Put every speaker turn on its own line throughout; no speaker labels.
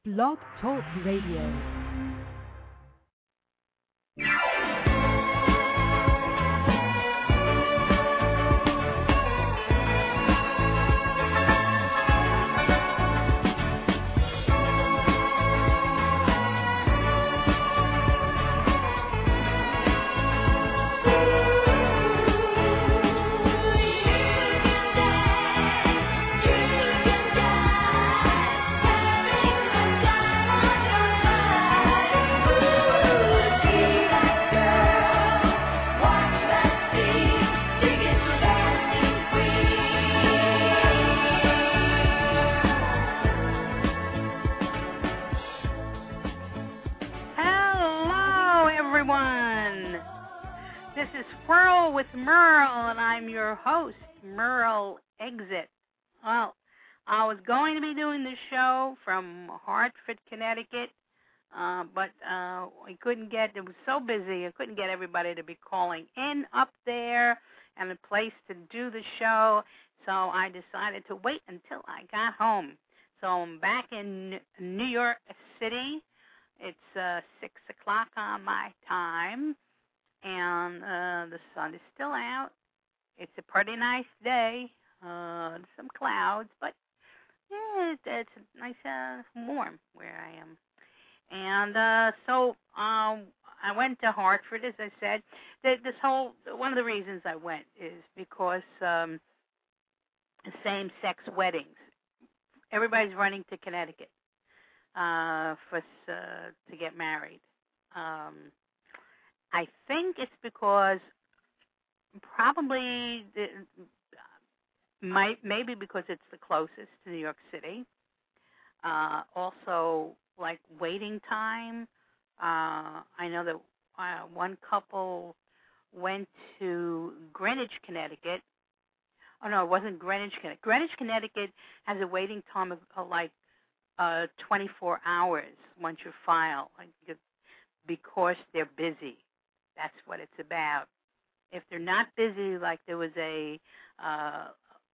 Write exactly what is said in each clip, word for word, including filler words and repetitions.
Blog Talk Radio.
With Merle, and I'm your host, Merle Exit. Well, I was going to be doing this show from Hartford, Connecticut, uh, but uh, I couldn't get, it was so busy, I couldn't get everybody to be calling in up there and a place to do the show, so I decided to wait until I got home. So I'm back in New York City. It's uh, six o'clock on my time. And uh, the sun is still out. It's a pretty nice day. Uh, some clouds, but yeah, it's, it's nice, uh, warm where I am. And uh, so um, I went to Hartford, as I said. This whole one of the reasons I went is because um, same-sex weddings. Everybody's running to Connecticut uh, for uh, to get married. Um, I think it's because probably the, might maybe because it's the closest to New York City. Uh, also, like waiting time. Uh, I know that uh, one couple went to Greenwich, Connecticut. Oh no, it wasn't Greenwich, Connecticut. Greenwich, Connecticut has a waiting time of, of like uh, twenty-four hours once you file, like, because they're busy. That's what it's about. If they're not busy, like there was a uh,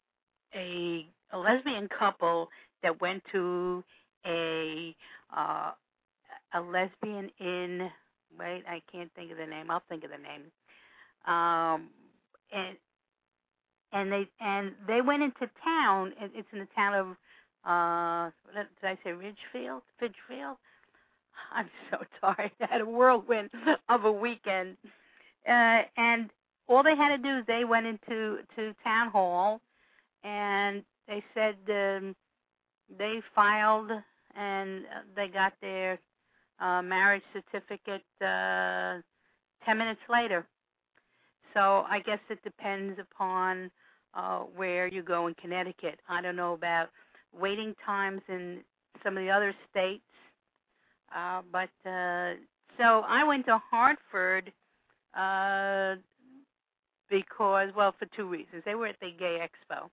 a, a lesbian couple that went to a uh, a lesbian inn. Wait, I can't think of the name. I'll think of the name. Um, and and they and they went into town. It's in the town of uh, did I say Ridgefield? Ridgefield. I'm so tired. I had a whirlwind of a weekend. Uh, and all they had to do is they went into to town hall, and they said um, they filed, and they got their uh, marriage certificate uh, ten minutes later. So I guess it depends upon uh, where you go in Connecticut. I don't know about waiting times in some of the other states. Uh, but, uh, so I went to Hartford uh, because, well, for two reasons. They were at the Gay Expo.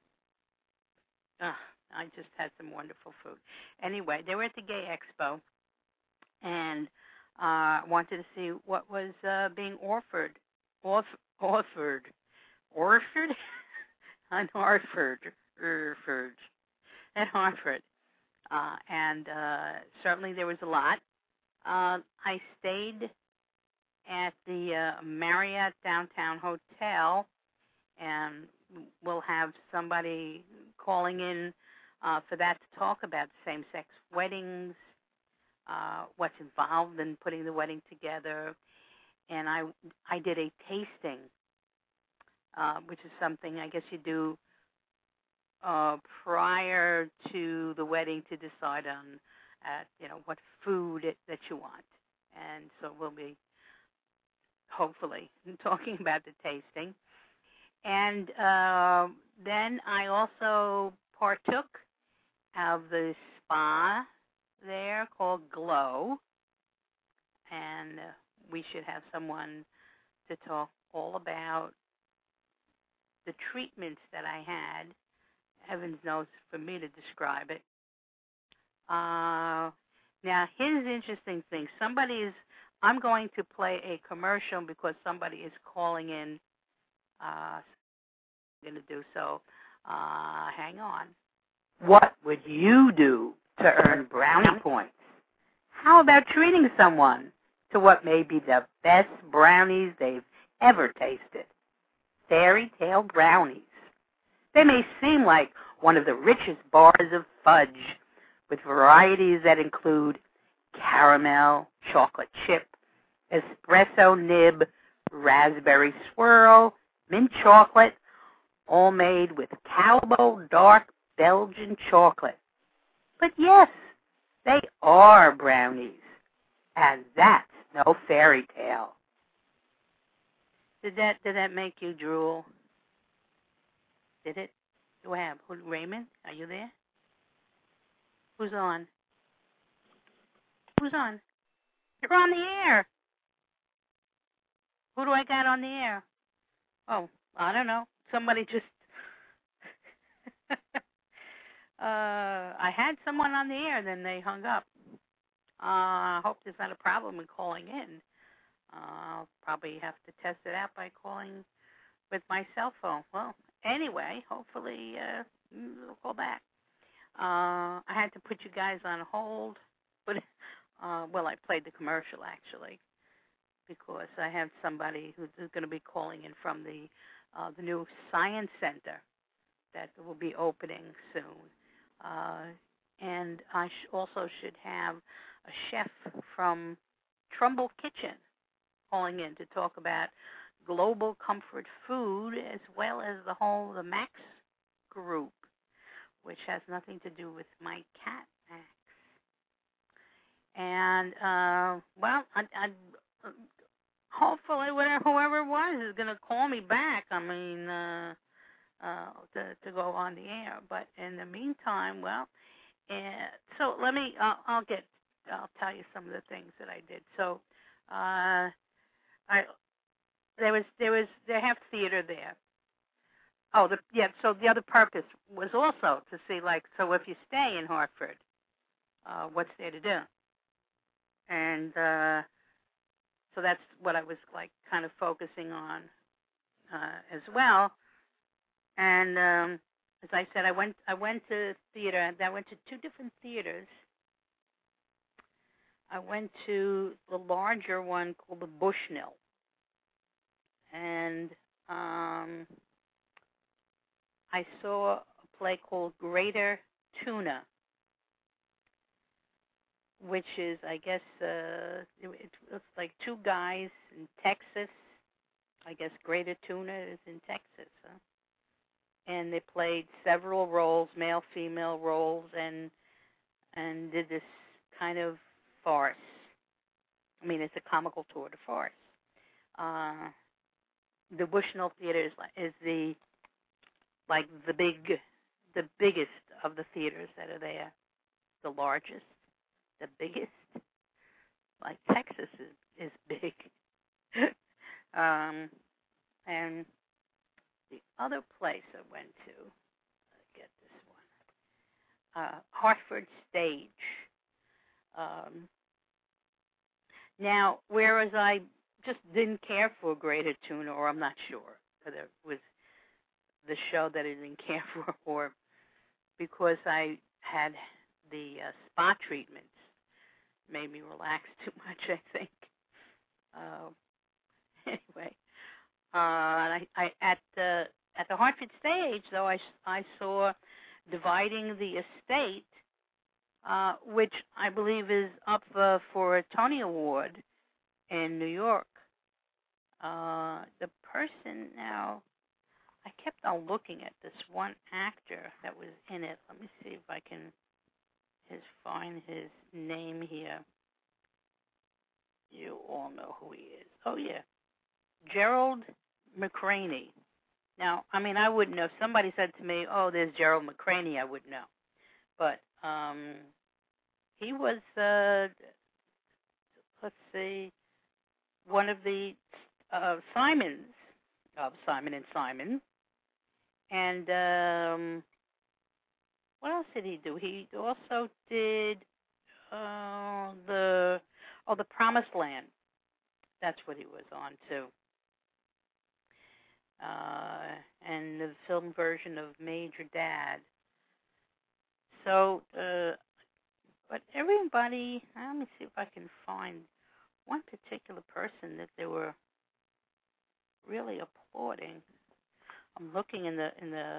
Uh, I just had some wonderful food. Anyway, they were at the Gay Expo and uh, wanted to see what was uh, being offered. Off, offered. Orford? On Hartford. Hartford. At Hartford. Uh, and uh, certainly there was a lot. Uh, I stayed at the uh, Marriott Downtown Hotel, and we'll have somebody calling in uh, for that to talk about same-sex weddings, uh, what's involved in putting the wedding together. And I, I did a tasting, uh, which is something I guess you do Uh, prior to the wedding to decide on, uh, you know, what food it, that you want. And so we'll be, hopefully, talking about the tasting. And uh, then I also partook of the spa there called Glow. And uh, we should have someone to talk all about the treatments that I had. Heavens knows for me to describe it. Uh, now, here's the interesting thing. Somebody is, I'm going to play a commercial because somebody is calling in. Uh, I'm going to do so. Uh, hang on. What would you do to earn brownie points. How about treating someone to what may be the best brownies they've ever tasted? Fairy Tale brownies. They may seem like one of the richest bars of fudge, with varieties that include caramel, chocolate chip, espresso nib, raspberry swirl, mint chocolate, all made with Calbo dark Belgian chocolate. But yes, they are brownies, and that's no fairy tale. Did that did that make you drool? Did it? Do I have who, Raymond? Are you there? Who's on? Who's on? You're on the air. Who do I got on the air? Oh, I don't know. Somebody just. uh, I had someone on the air, then they hung up. I uh, hope there's not a problem in calling in. Uh, I'll probably have to test it out by calling with my cell phone. Well, anyway, hopefully uh, we'll call back. Uh, I had to put you guys on hold, but uh, well, I played the commercial actually because I have somebody who's going to be calling in from the uh, the new Science Center that will be opening soon, uh, and I sh- also should have a chef from Trumbull Kitchen calling in to talk about global comfort food as well as the whole the Max group, which has nothing to do with my cat, Max. And, uh, well, I, I, hopefully whatever, whoever it was is going to call me back, I mean, uh, uh, to, to go on the air. But in the meantime, well, uh, so let me, uh, I'll get, I'll tell you some of the things that I did. So, uh, I, there was, there was, they have theater there. Oh, the, yeah, so the other purpose was also to see, like, so if you stay in Hartford, uh, what's there to do? And uh, so that's what I was, like, kind of focusing on uh, as well. And um, as I said, I went I went to theater, and I went to two different theaters. I went to the larger one called the Bushnell. And um, I saw a play called Greater Tuna, which is, I guess, uh, it, it's like two guys in Texas. I guess Greater Tuna is in Texas, huh? And they played several roles, male, female roles, and and did this kind of farce. I mean, it's a comical tour de farce. Uh, the Bushnell Theater is, is the like the big, the biggest of the theaters that are there, the largest, the biggest. Like Texas is, is big. um, and the other place I went to, let's get this one, uh, Hartford Stage. Um, now, whereas I just didn't care for Greater Tuna, or I'm not sure whether it was the show that I didn't care for, or because I had the uh, spa treatments, made me relax too much, I think. Uh, anyway, uh, I, I at the at the Hartford Stage, though, I, I saw Dividing the Estate, uh, which I believe is up uh, for a Tony Award in New York. Uh, the person now, I kept on looking at this one actor that was in it. Let me see if I can his find his name here. You all know who he is. Oh, yeah. Gerald McCraney. Now, I mean, I wouldn't know. If somebody said to me, oh, there's Gerald McCraney, I would know. But um, he was, uh, let's see, one of the uh, Simons, of Simon and Simon. And um, what else did he do? He also did uh, the, oh, The Promised Land. That's what he was on, too. Uh, and the film version of Major Dad. So uh, but everybody, let me see if I can find one particular person that they were really applauding. I'm looking in the in the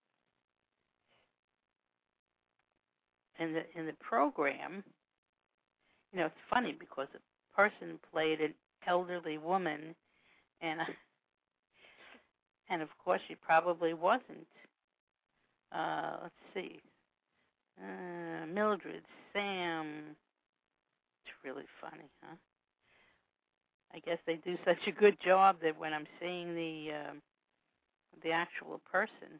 in the in the program. You know, it's funny because a person played an elderly woman, and and of course she probably wasn't. Uh, let's see, uh, Mildred, Sam. It's really funny, huh? I guess they do such a good job that when I'm seeing the uh, the actual person,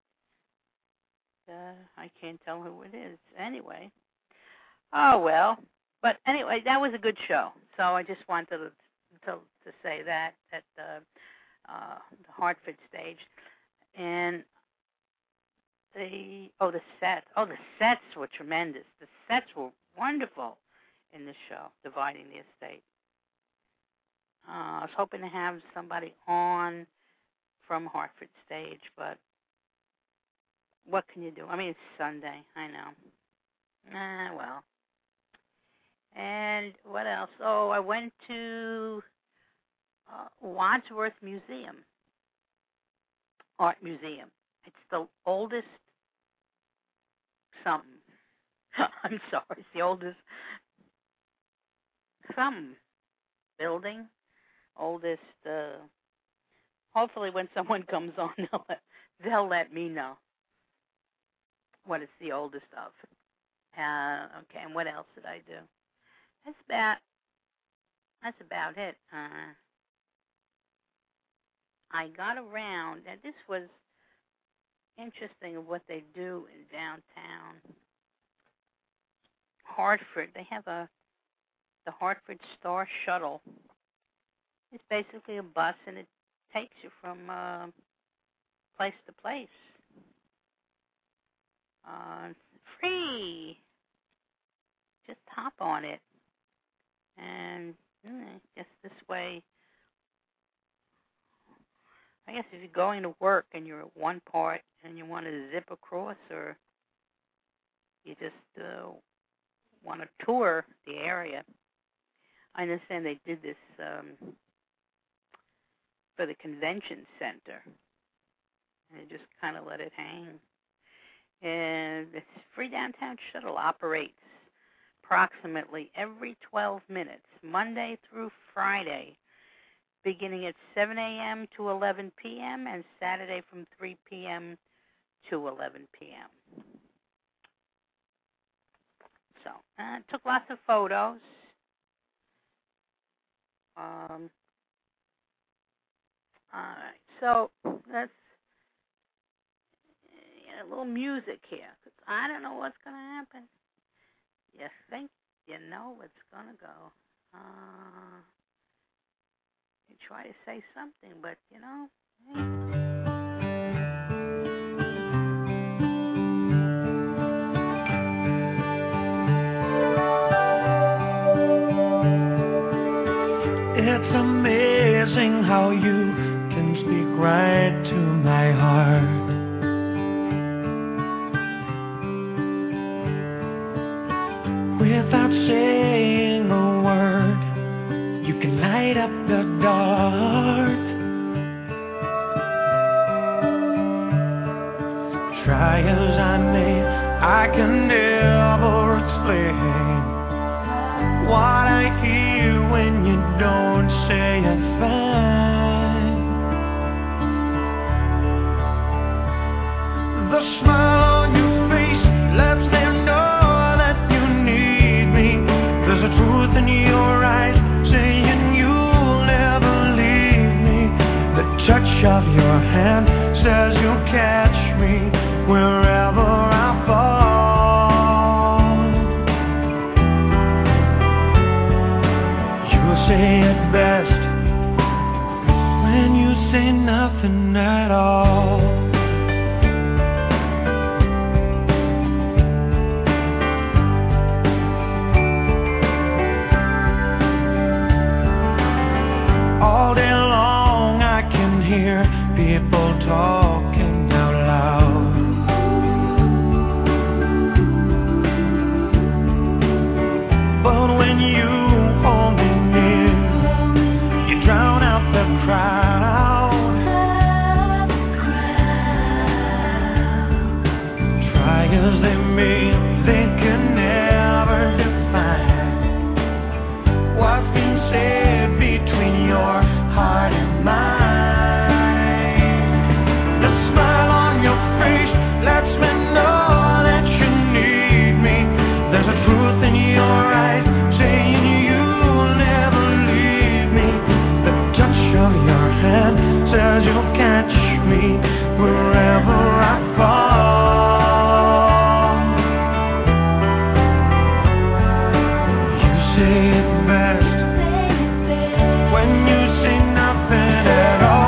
uh, I can't tell who it is. Anyway, oh well. But anyway, that was a good show. So I just wanted to to, to say that at the, uh, the Hartford stage, and the oh the sets oh the sets were tremendous. The sets were wonderful in the show, Dividing the Estate. Uh, I was hoping to have somebody on from Hartford stage, but what can you do? I mean, it's Sunday, I know. Ah, well. And what else? Oh, I went to uh, Wadsworth Museum, Art Museum. It's the oldest something. I'm sorry, it's the oldest some building. Oldest, uh, hopefully when someone comes on, they'll let, they'll let me know what it's the oldest of. Uh, okay, and what else did I do? That's about, that's about it. Uh, I got around, and this was interesting of what they do in downtown Hartford. They have a, the Hartford Star Shuttle. It's basically a bus, and it takes you from uh, place to place. Uh, free. Just hop on it. And mm, I guess this way, I guess if you're going to work and you're at one part and you want to zip across, or you just uh, want to tour the area. I understand they did this um, for the convention center, and they just kind of let it hang. And this free downtown shuttle operates approximately every twelve minutes, Monday through Friday, beginning at seven a.m. to eleven p.m. and Saturday from three p.m. to eleven p.m. So, I uh, took lots of photos. Um, all right, so let's get a little music here, because I don't know what's going to happen. You think you know what's going to go. Uh, you try to say something, but, you know, hey.
It's amazing how you can speak right to my heart. Without saying a word, you can light up the dark. Try as I may, I can never explain what I hear when you don't say a thing. The smile on your face lets them know that you need me. There's a truth in your eyes saying you'll never leave me. The touch of your hand says you'll catch me wherever I fall. Say it best when you say nothing at all. All day long I can hear people talking out loud. you hold me near, you drown out the crowd. Try as they may, they can never define what's been said between your heart and mine. The smile on your face lets me know that you need me. There's a truth in your eyes saying you'll never leave me. The touch of your hand says you'll catch me wherever I fall. You say it best when you say nothing at all.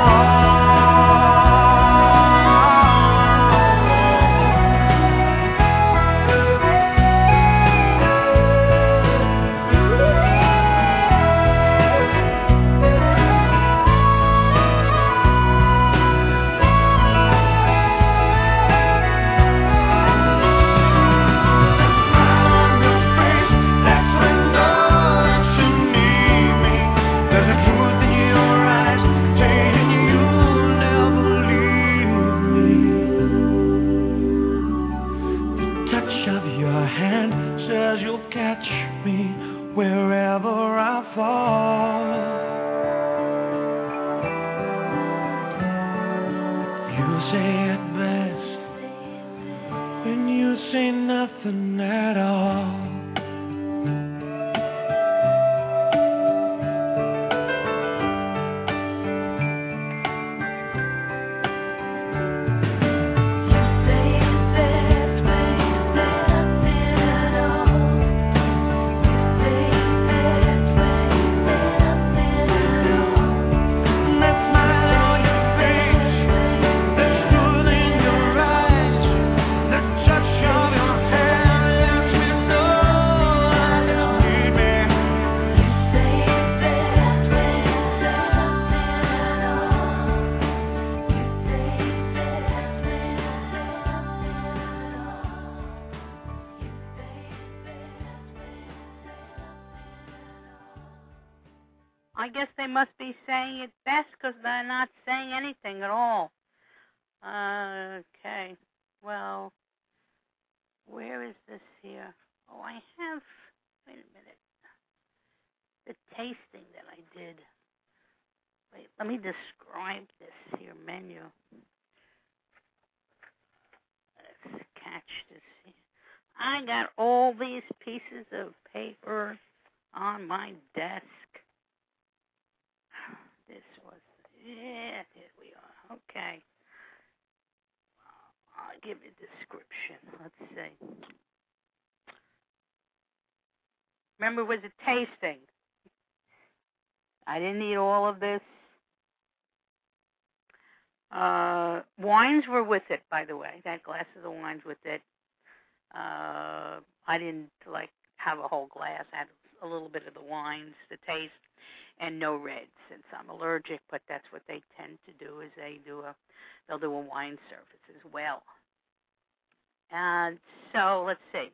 Wherever I fall, you say it best when you say nothing at all.
I guess they must be saying it best because they're not saying anything at all. Uh, okay. Well, where is this here? Oh, I have, wait a minute, the tasting that I did. Wait, let me describe this here menu. Let's catch this here. I got all these pieces of paper on my desk. This was, yeah, here we are. Okay. I'll give you a description. Let's see. Remember, it was a tasting. I didn't eat all of this. Uh, wines were with it, by the way. That glasses of wines with it. Uh, I didn't, like, have a whole glass. I had a little bit of the wines to taste. And no reds, since I'm allergic, but that's what they tend to do, is they do a, they'll do a wine service as well. And so, let's see.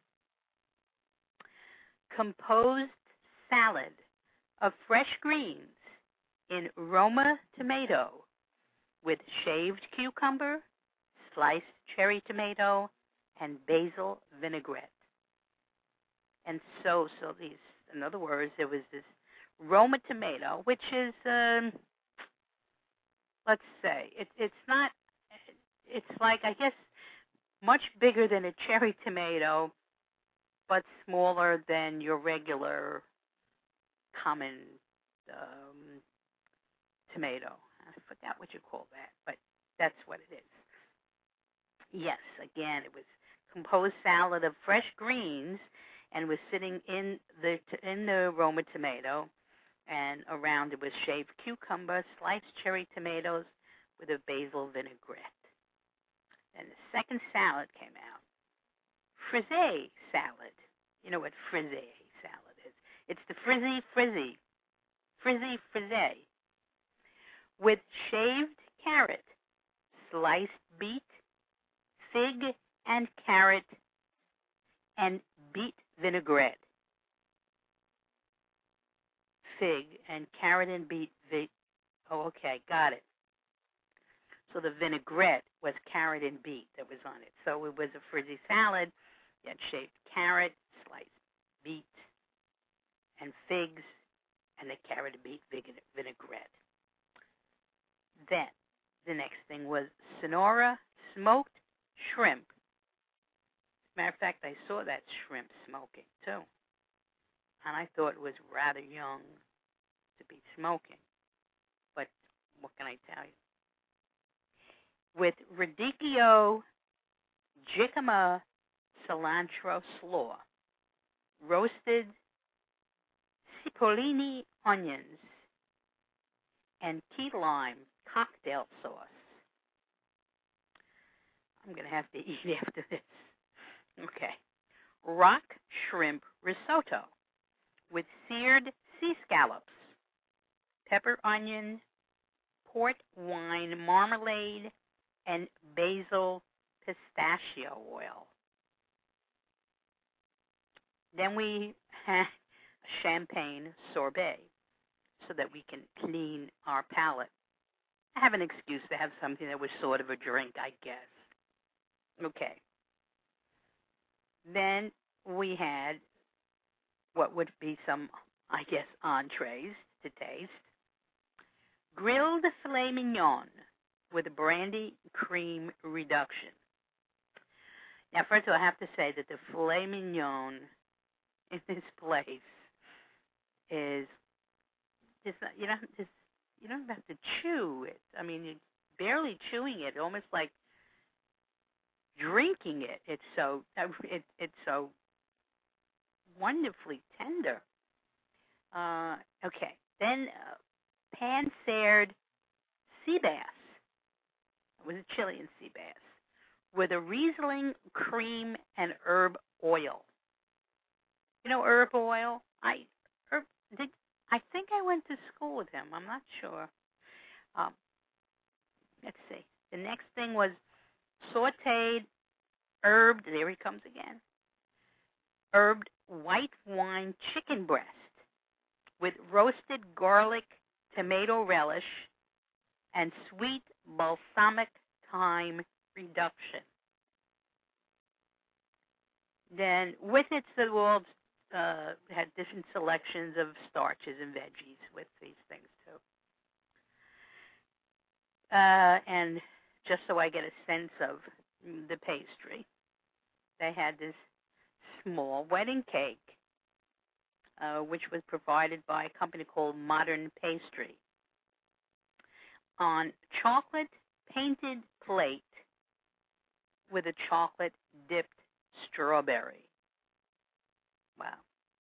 Composed salad of fresh greens in Roma tomato with shaved cucumber, sliced cherry tomato, and basil vinaigrette. And so, so these, in other words, there was this Roma tomato, which is, um, let's say, it, it's not, it's like, I guess, much bigger than a cherry tomato, but smaller than your regular common um, tomato. I forgot what you call that, but that's what it is. Yes, again, it was composed salad of fresh greens and was sitting in the in the Roma tomato. And around it was shaved cucumber, sliced cherry tomatoes with a basil vinaigrette. And the second salad came out. Frisee salad. You know what frisee salad is. It's the frizzy frizzy. Frizzy frisee. With shaved carrot, sliced beet, fig and carrot, and beet vinaigrette. fig, and carrot and beet. Vig- oh, okay, got it. So the vinaigrette was carrot and beet that was on it. So it was a frizzy salad. You had shaved carrot, sliced beet, and figs, and the carrot and beet vinaigrette. Then the next thing was Sonora smoked shrimp. As a matter of fact, I saw that shrimp smoking too, and I thought it was rather young to be smoking. But what can I tell you? With radicchio, jicama, cilantro slaw, roasted cipollini onions, and key lime cocktail sauce. I'm going to have to eat after this. Okay. Rock shrimp risotto with seared sea scallops, pepper onion, port wine marmalade, and basil pistachio oil. Then we have champagne sorbet so that we can clean our palate. I have an excuse to have something that was sort of a drink, I guess. Okay. Then we had what would be some, I guess, entrees to taste. Grilled filet mignon with a brandy cream reduction. Now, first of all, I have to say that the filet mignon in this place is just not, you don't just you don't have to chew it. I mean, you're barely chewing it, almost like drinking it. It's so it, it's so wonderfully tender. Uh, okay, then uh, pan-seared sea bass. It was a Chilean sea bass with a Riesling cream and herb oil. You know herb oil? I herb, did, I think I went to school with him. I'm not sure. Um, let's see. The next thing was sautéed, herbed, there he comes again, herbed white wine chicken breast with roasted garlic, tomato relish, and sweet balsamic thyme reduction. Then with it, the world uh, had different selections of starches and veggies with these things too. Uh, and just so I get a sense of the pastry, they had this small wedding cake, uh, which was provided by a company called Modern Pastry, on chocolate painted plate with a chocolate dipped strawberry. Wow.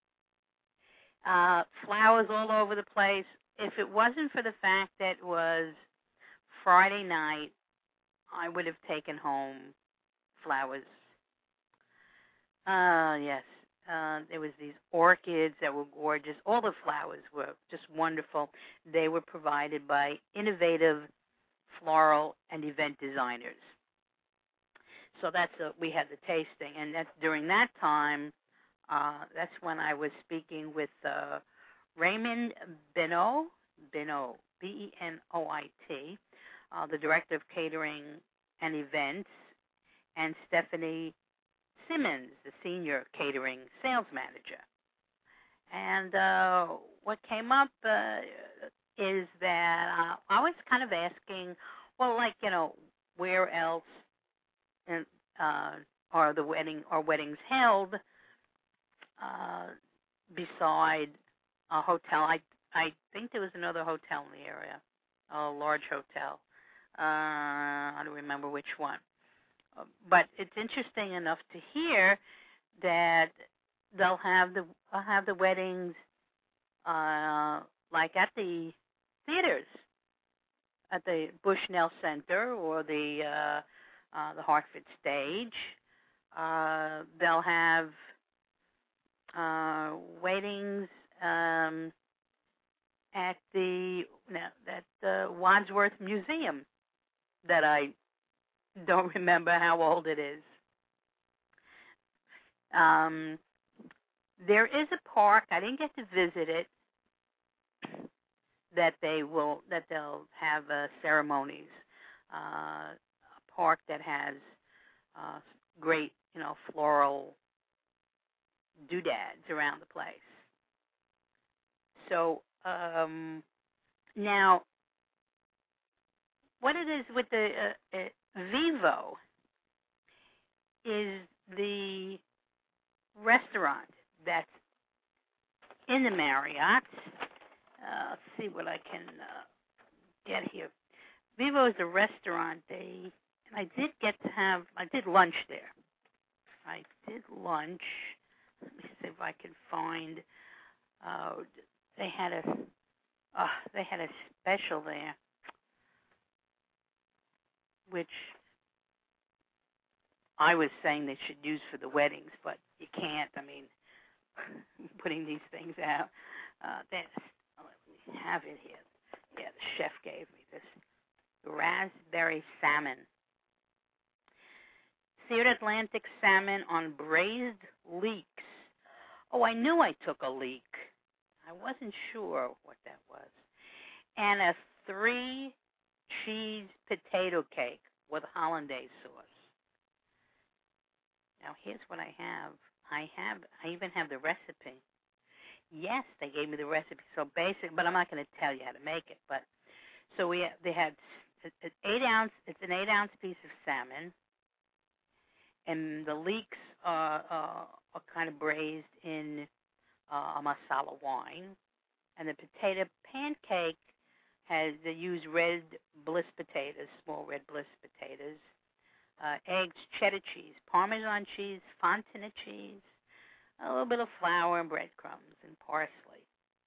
Uh, flowers all over the place. If it wasn't for the fact that it was Friday night, I would have taken home flowers. Uh, yes. Uh, there was these orchids that were gorgeous. All the flowers were just wonderful. They were provided by innovative floral and event designers. So that's a, we had the tasting, and that's during that time. Uh, that's when I was speaking with uh, Raymond Benoit, Benoit, B E N O I T, uh, the director of catering and events, and Stephanie Simmons, the senior catering sales manager. And uh, what came up uh, is that uh, I was kind of asking, well, like, you know, where else in, uh, are the wedding or weddings held uh, beside a hotel? I I think there was another hotel in the area, a large hotel. Uh, I don't remember which one. But it's interesting enough to hear that they'll have the uh, have the weddings uh, like at the theaters, at the Bushnell Center or the uh, uh, the Hartford Stage. Uh, they'll have uh, weddings um, at the no, at the Wadsworth Museum that I don't remember how old it is. Um, there is a park. I didn't get to visit it, that they will that they'll have uh, ceremonies. Uh, a park that has uh, great, you know, floral doodads around the place. So um, now, what it is with the uh, uh, Vivo is the restaurant that's in the Marriott. Uh, let's see what I can uh, get here. Vivo is a restaurant. They and I did get to have. I did lunch there. I did lunch. Let me see if I can find. Uh, they had a. Uh, they had a special there, which I was saying they should use for the weddings, but you can't. I mean, putting these things out. Uh, that's, let me have it here. Yeah, the chef gave me this raspberry salmon. Seared Atlantic salmon on braised leeks. Oh, I knew I took a leek. I wasn't sure what that was. And a three cheese potato cake with hollandaise sauce. Now, here's what I have. I have, I even have the recipe. Yes, they gave me the recipe. So basic, but I'm not going to tell you how to make it. But so we, they had an eight ounce. It's an eight ounce piece of salmon, and the leeks are, uh, are kind of braised in uh, a masala wine, and the potato pancake has they use red bliss potatoes, small red bliss potatoes. Uh, eggs, cheddar cheese, Parmesan cheese, fontina cheese, a little bit of flour and breadcrumbs and parsley.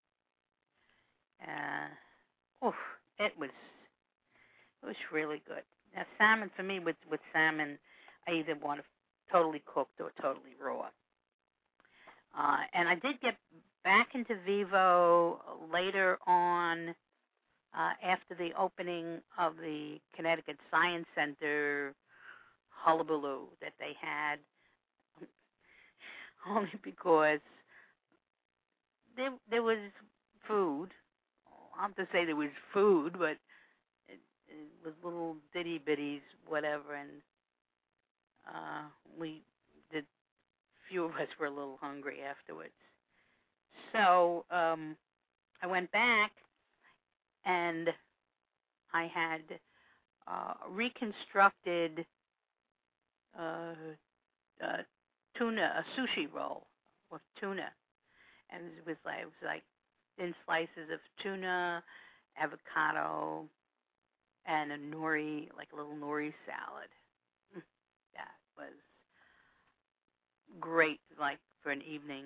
Uh, oof, it was it was really good. Now, salmon for me with with salmon, I either want it totally cooked or totally raw. Uh, and I did get back into Vivo later on uh, after the opening of the Connecticut Science Center hullabaloo that they had, only because there there was food. I'll have to say there was food, but it, it was little ditty bitties, whatever, and uh, we did. Few of us were a little hungry afterwards, so um, I went back and I had uh, reconstructed. Uh, uh, tuna, a sushi roll with tuna, and it was like it was like thin slices of tuna, avocado, and a nori, like a little nori salad. That was great, like for an evening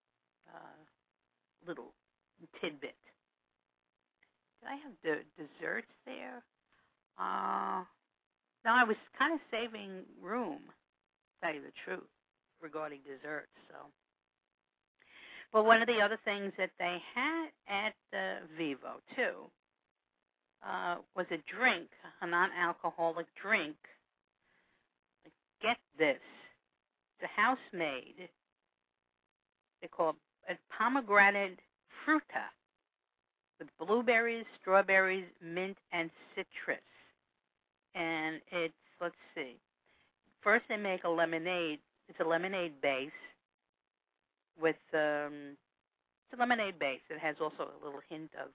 uh, little tidbit. Did I have the desserts there? Uh Now, I was kind of saving room, to tell you the truth, regarding desserts. So, but one of the other things that they had at the Vivo, too, uh, was a drink, a non-alcoholic drink. Get this. It's a house-made. They call it pomegranate fruta with blueberries, strawberries, mint, and citrus. And it's, let's see, first they make a lemonade. It's a lemonade base with, um, it's a lemonade base. It has also a little hint of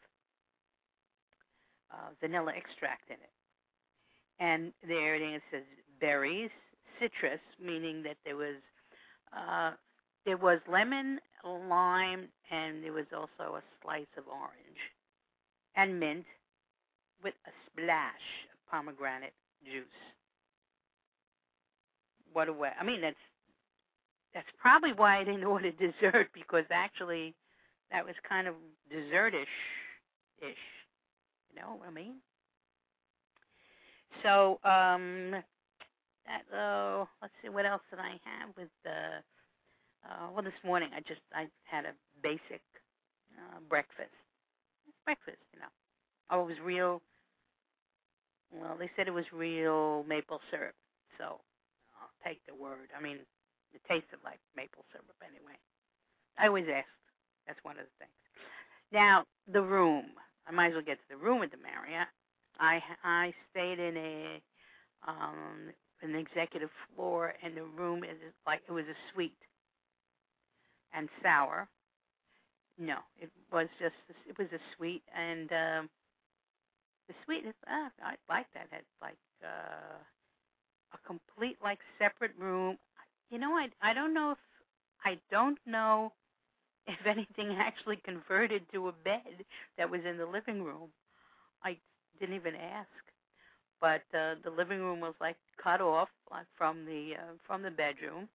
uh, vanilla extract in it. And there it says berries, citrus, meaning that there was, uh, there was lemon, lime, and there was also a slice of orange. And mint with a splash pomegranate juice. What a way! I mean, that's that's probably why I didn't order dessert, because actually that was kind of dessertish ish. You know what I mean? So, um, that, uh, let's see, what else did I have with the? Uh, well, this morning I just I had a basic uh, breakfast. Breakfast, you know. Oh, it was real. Well, they said it was real maple syrup, so I'll take the word. I mean, it tasted like maple syrup anyway. I always ask. That's one of the things. Now, the room. I might as well get to the room at the Marriott. I I stayed in a um, an executive floor, and the room is like it was a suite. And sour. No, it was just it was a suite, and um, the suite is uh, I like that. It's like uh, a complete like separate room. You know, I I don't know if I don't know if anything actually converted to a bed that was in the living room. I didn't even ask, but uh, the living room was like cut off like from the uh, from the bedroom.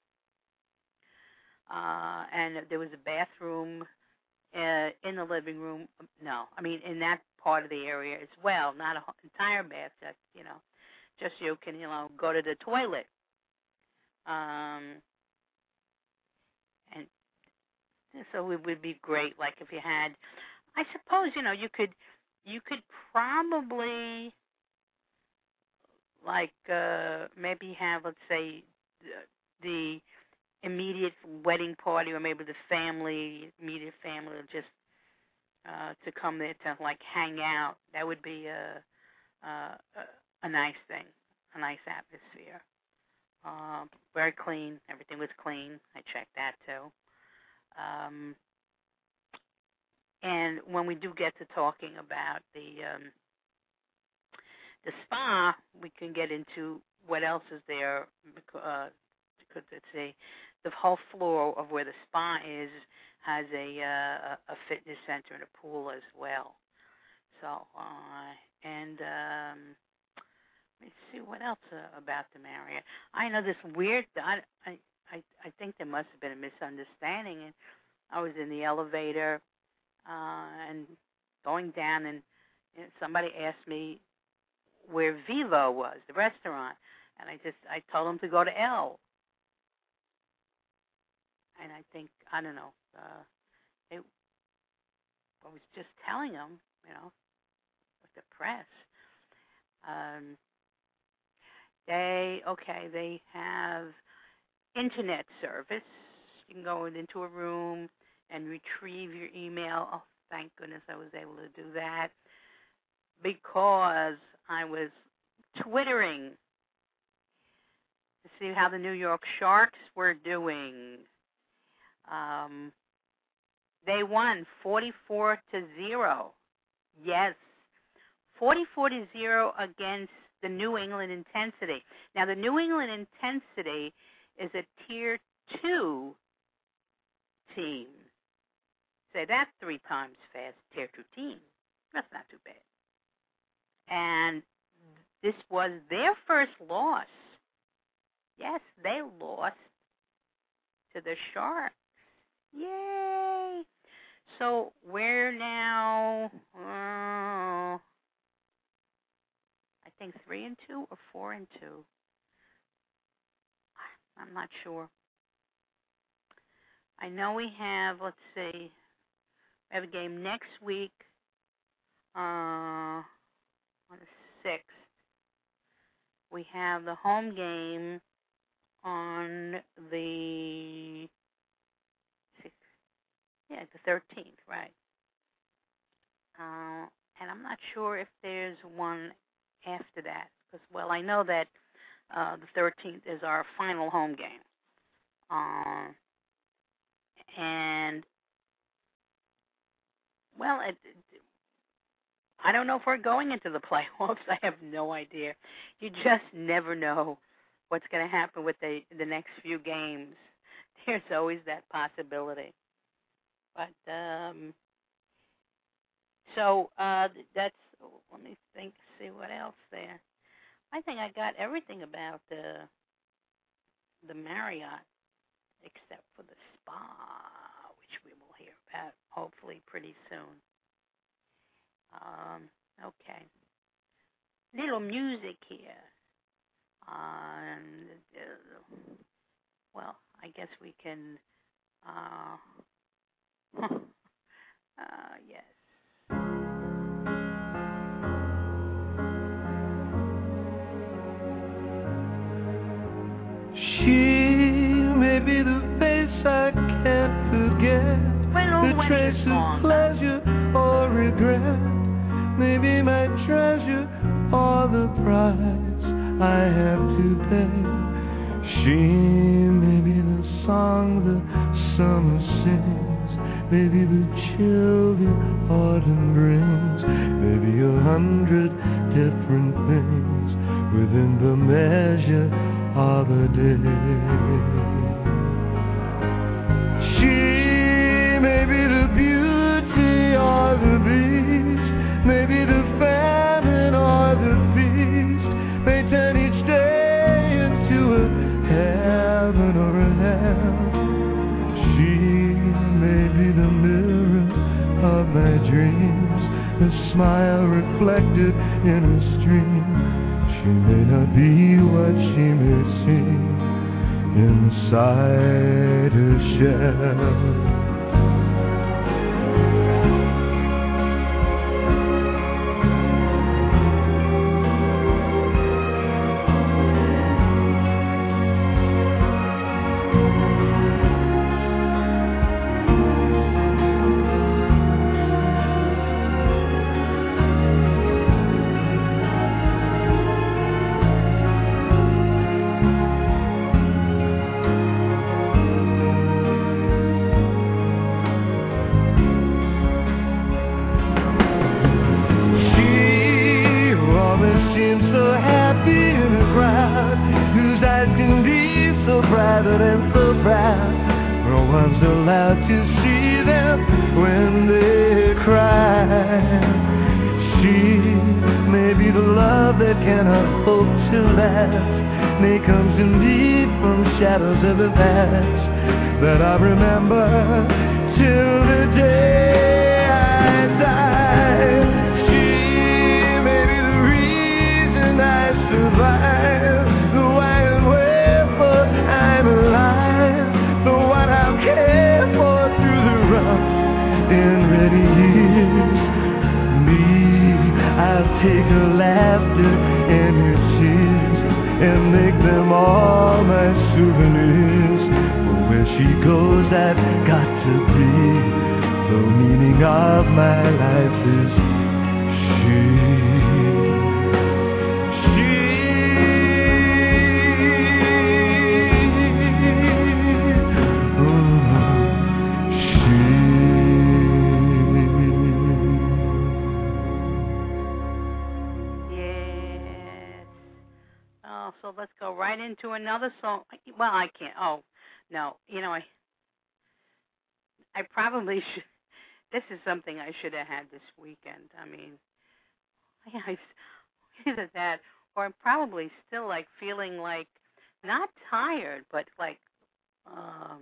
Uh, and there was a bathroom uh, in the living room. No, I mean in that part of the area as well. Not an entire bath, just you know, just so you can you know go to the toilet. Um, and so it would be great, like if you had. I suppose you know you could you could probably like uh, maybe have let's say the. the immediate wedding party, or maybe the family, immediate family, just uh, to come there to like hang out. That would be a a, a nice thing, a nice atmosphere. Uh, very clean. Everything was clean. I checked that too. Um, and when we do get to talking about the um, the spa, we can get into what else is there. Uh, because it's a the whole floor of where the spa is has a uh, a fitness center and a pool as well. So uh, and um, let's see what else uh, about the Marriott. I know this weird. I, I I I think there must have been a misunderstanding. And I was in the elevator uh, and going down, and, and somebody asked me where Vivo was, the restaurant, and I just I told them to go to L. And I think, I don't know, uh, it, I was just telling them, you know, with the press. Um, they, okay, they have internet service. You can go into a room and retrieve your email. Oh, thank goodness I was able to do that because I was Twittering to see how the New York Sharks were doing. Um, they won forty-four to zero. Yes, forty-four to zero against the New England Intensity. Now, the New England Intensity is a tier two team. Say that three times fast. Tier two team. That's not too bad. And this was their first loss. Yes, they lost to the Sharks. Yay! So we're now, uh, I think three and two or four and two. I'm not sure. I know we have. Let's see. We have a game next week uh, on the sixth. We have the home game on the Yeah, the thirteenth, right. Uh, and I'm not sure if there's one after that. Because, well, I know that uh, the thirteenth is our final home game. Uh, and, well, it, it, I don't know if we're going into the playoffs. I have no idea. You just never know what's going to happen with the, the next few games. There's always that possibility. But, um, so uh, that's, let me think, see what else there. I think I got everything about the, the Marriott, except for the spa, which we will hear about hopefully pretty soon. Um, okay. Little music here. Um, uh, well, I guess we can, uh, uh, yes.
She may be the face I can't forget.
Well,
the trace of pleasure or regret, maybe my treasure or the price I have to pay. She may be the song the summer sings, maybe the chill the autumn brings, maybe a hundred different things within the measure of a day. She may be the beauty or the beast, maybe the famine or the feast, may turn each day into a heaven or a hell. She may be the mirror of my dreams, the smile reflected in a stream. She may not be what she may seem inside her shell. Shadows of the past that I remember till the day I die. She may be the reason I survive, the why and wherefore I'm alive, the one I'll care for through the rough and ready years. Me, I'll take her laughter and her tears and make them all my souvenirs. For where she goes, I've got to be. The meaning of my life is she. She. Oh, she.
So let's go right into another song. Well, I can't. Oh, no. You know, I I probably should. This is something I should have had this weekend. I mean, I, either that or I'm probably still, like, feeling like not tired, but, like, uh,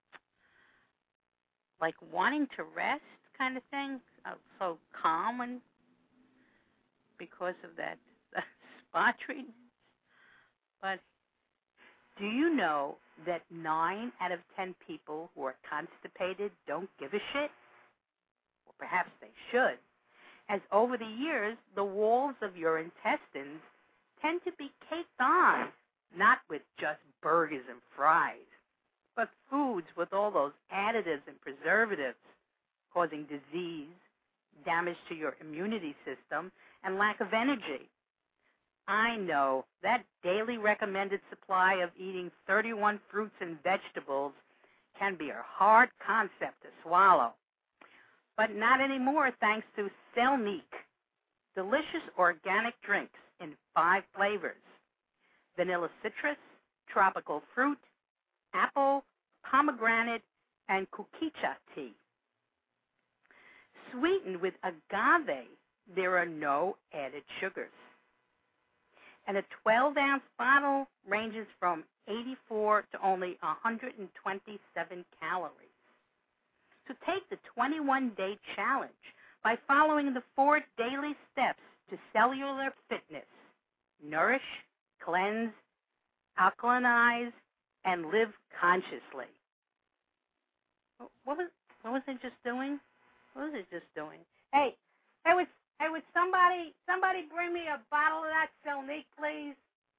like wanting to rest kind of thing. Uh, so calm and because of that, that spa treatment. But do you know that nine out of ten people who are constipated don't give a shit? Or perhaps they should, as over the years, the walls of your intestines tend to be caked on, not with just burgers and fries, but foods with all those additives and preservatives, causing disease, damage to your immunity system, and lack of energy. I know that daily recommended supply of eating thirty-one fruits and vegetables can be a hard concept to swallow. But not anymore thanks to Selnique, delicious organic drinks in five flavors: vanilla citrus, tropical fruit, apple, pomegranate, and kukicha tea. Sweetened with agave, there are no added sugars. And a twelve-ounce bottle ranges from eighty-four to only one hundred twenty-seven calories. So take the twenty-one day challenge by following the four daily steps to cellular fitness: nourish, cleanse, alkalinize, and live consciously. What was what was it just doing? What was it just doing? Hey, hey, was hey, would somebody somebody bring me a bottle of that Selnique, please?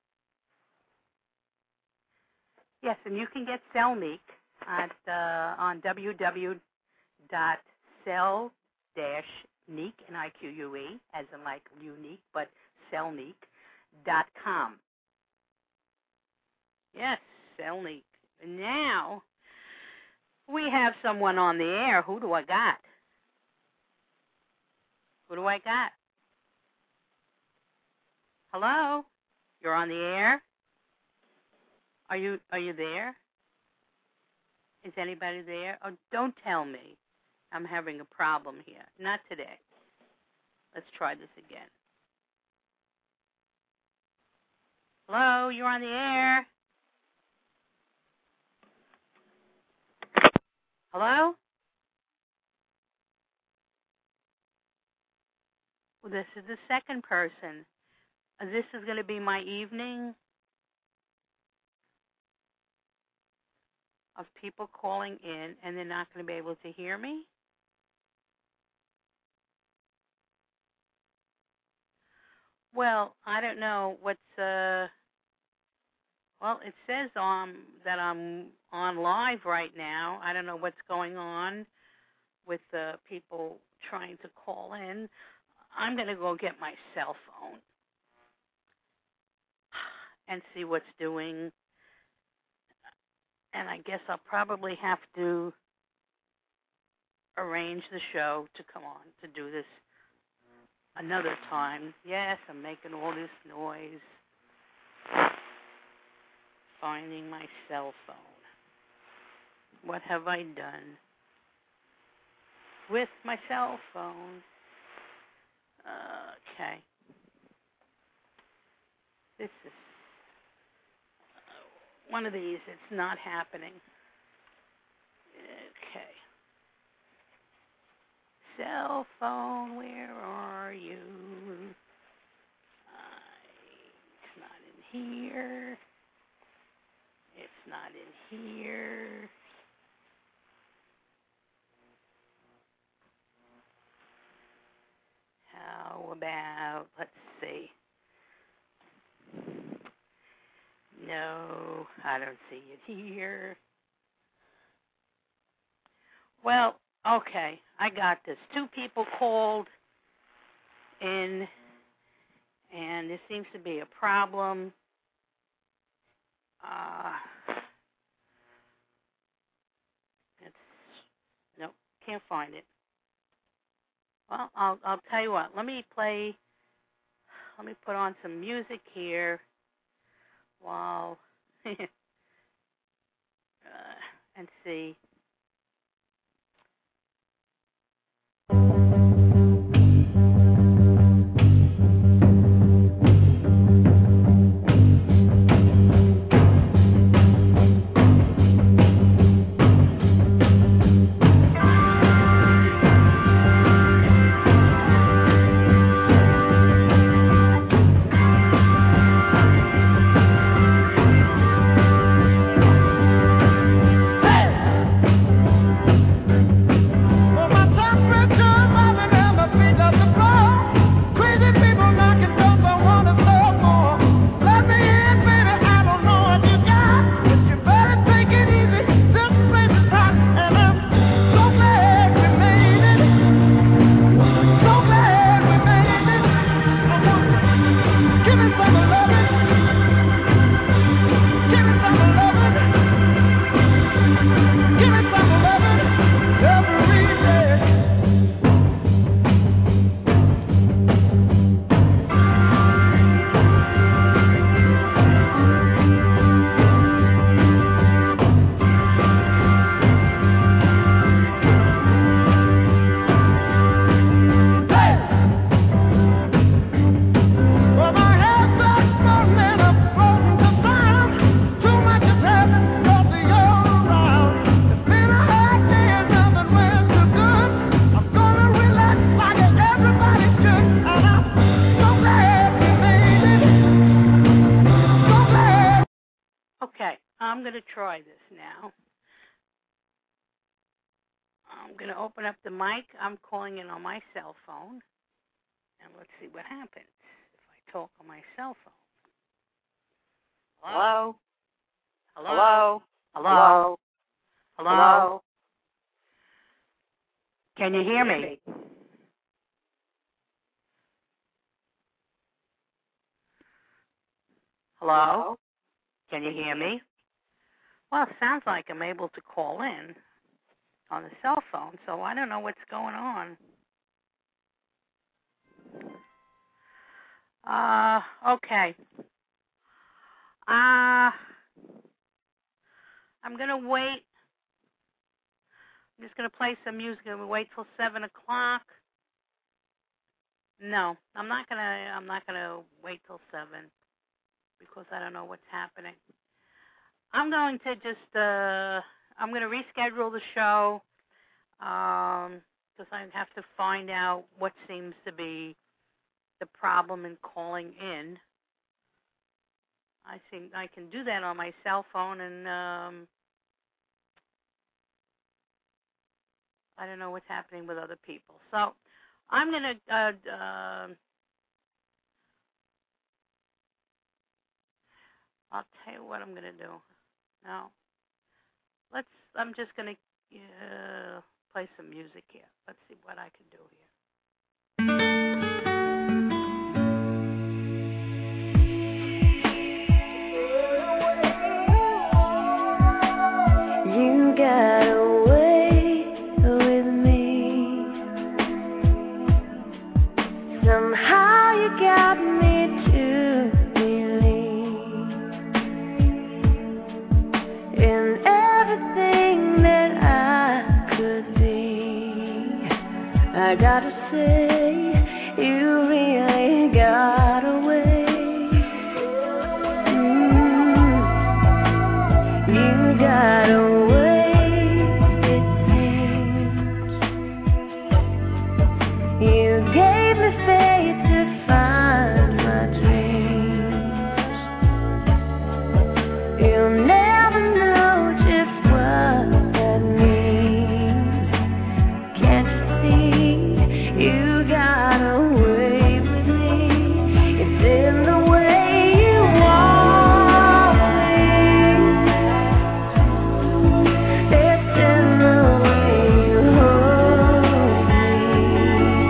Yes, and you can get Selnique at uh, on w w w dot cell dash Nique, N I Q U E, as in like unique, but Selnique dot com. Yes, Selnique. Now, we have someone on the air. Who do I got? Who do I got? Hello? You're on the air? Are you are you there? Is anybody there? Oh, don't tell me. I'm having a problem here. Not today. Let's try this again. Hello? You're on the air? Hello? Well, this is the second person. Uh, This is going to be my evening of people calling in, and they're not going to be able to hear me? Well, I don't know what's, uh, well, it says um, that I'm on live right now. I don't know what's going on with uh, people trying to call in. I'm going to go get my cell phone and see what's doing. And I guess I'll probably have to arrange the show to come on to do this another time. Yes, I'm making all this noise. Finding my cell phone. What have I done with my cell phone? Okay. This is one of these. It's not happening. Okay. Cell phone, where are you? I, it's not in here. It's not in here. How about, let's see. No, I don't see it here. Well, okay, I got this. Two people called in, and there seems to be a problem. Uh, it's, nope, can't find it. Well, I'll I'll tell you what. Let me play. Let me put on some music here while uh, and see. I'm going to try this now. I'm going to open up the mic. I'm calling in on my cell phone. And let's see what happens if I talk on my cell phone. Hello? Hello? Hello? Hello? Hello? Can you hear me? Hello? Can you hear me? Well, it sounds like I'm able to call in on the cell phone, so I don't know what's going on. Uh, okay. Uh, I'm going to wait. I'm just going to play some music and wait till seven o'clock. No, I'm not going to, I'm not going to wait till seven because I don't know what's happening. I'm going to just, uh, I'm going to reschedule the show um, because I have to find out what seems to be the problem in calling in. I think I can do that on my cell phone, and um, I don't know what's happening with other people. So I'm going to, uh, uh, I'll tell you what I'm going to do. No, let's, I'm just going to uh, play some music here. Let's see what I can do here.
You got away with me. Somehow you got me to believe in everything that I could be. I gotta say, you really got away. Mm, you got away. You gave me faith to find my dreams. You'll never know just what that means. Can't you see? You got away with me. It's in the way you walk me. It's in the way you hold me.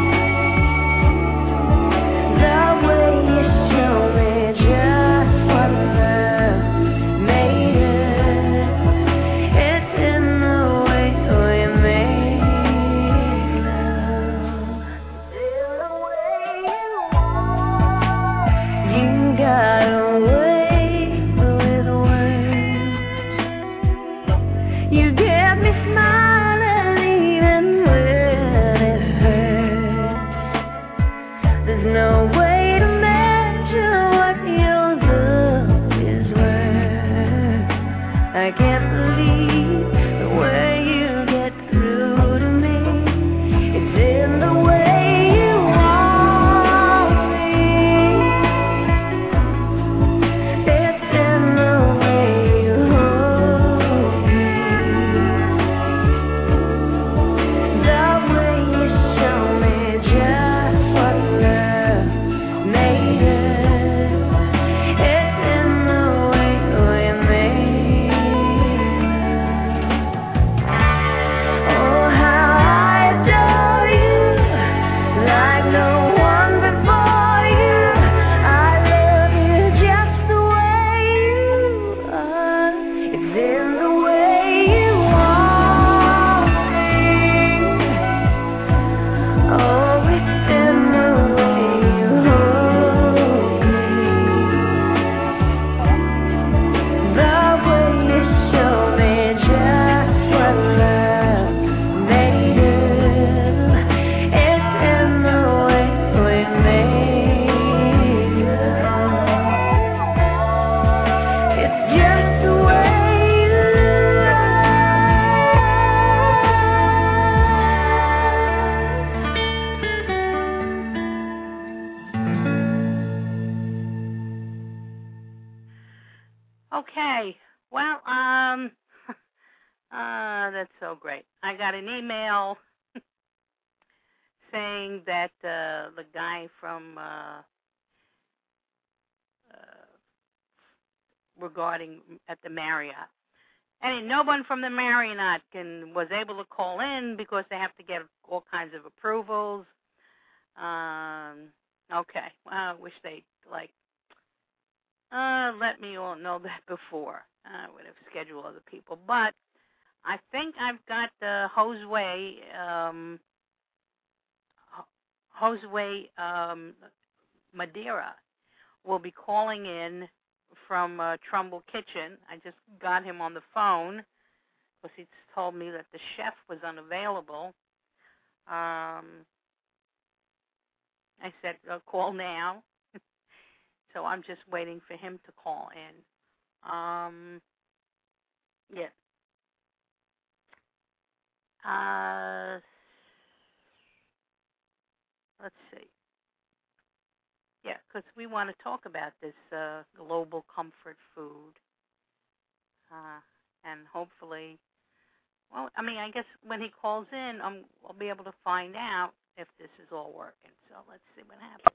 The way you show me just what love made of. It's in the way we make love. It's in the way you walk. You got away with words. You get me smiling even when it hurts. There's no way to measure what your love is worth. I can't believe the way you get through to me. It's in the way you walk me. It's in the way you hold me. The way you show me just what love made of. It's in the way we make love. Oh, how I adore you, like no one before you. I love you just the way you are. It's in the way you walk me. Oh, it's in the way you hold me. The way you show me just what love made of. It's in the way we make love. It's just the way you
Okay. Well, um, uh, that's so great. I got an email saying that uh, the guy from uh, uh, regarding at the Marriott, and no one from the Marriott can was able to call in because they have to get all kinds of approvals. Um, okay. Well, I wish they like uh, let me all know that before. I would have scheduled other people. But I think I've got the Josue, um, Josue um, Madeira will be calling in from uh, Trumbull Kitchen. I just got him on the phone because he told me that the chef was unavailable. Um, I said, uh, call now. So I'm just waiting for him to call in. Um, yeah. Uh, let's see. Yeah, because we want to talk about this uh, global comfort food. Uh, and hopefully, well, I mean, I guess when he calls in, I'm, I'll be able to find out if this is all working. So let's see what happens.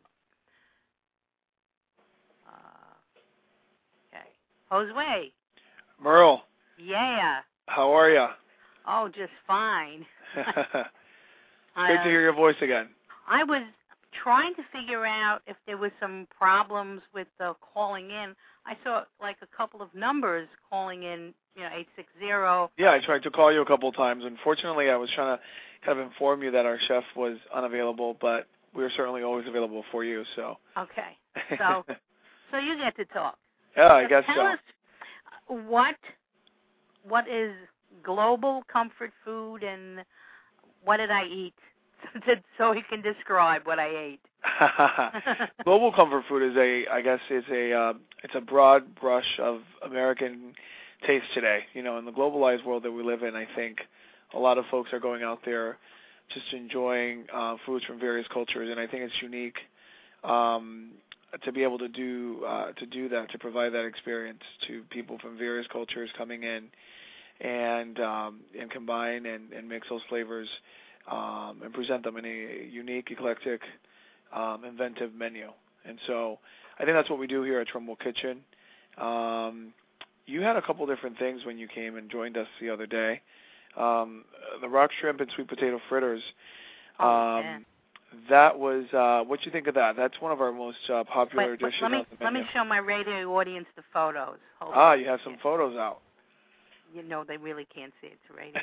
Uh, okay. Josue.
Merle.
Yeah.
How are ya?
Oh, just fine.
Great
uh,
to hear your voice again.
I was trying to figure out if there was some problems with uh, calling in. I saw like a couple of numbers calling in, you know, eight six zero.
Yeah, I tried to call you a couple of times. Unfortunately, I was trying to kind of inform you that our chef was unavailable, but we are certainly always available for you. So.
Okay. So, so you get to talk.
Yeah, I
so
guess
tell
so.
us what what is global comfort food and what did I eat, so he can describe what I ate.
Global comfort food is a, I guess, it's a, uh, it's a broad brush of American taste today. You know, in the globalized world that we live in, I think a lot of folks are going out there just enjoying uh, foods from various cultures, and I think it's unique um, to be able to do uh, to do that, to provide that experience to people from various cultures coming in and um, and combine and, and mix those flavors um, and present them in a unique, eclectic, um, inventive menu. And so I think that's what we do here at Trumbull Kitchen. Um, you had a couple different things when you came and joined us the other day. Um, the rock shrimp and sweet potato fritters.
Oh,
um,
yeah.
That was, uh, what do you think of that? That's one of our most uh, popular
Wait,
dishes
let me
on the
let
menu.
me show my radio audience the photos. Hold
Ah,
on.
you have some photos out.
You know they really can't see it. It's radio.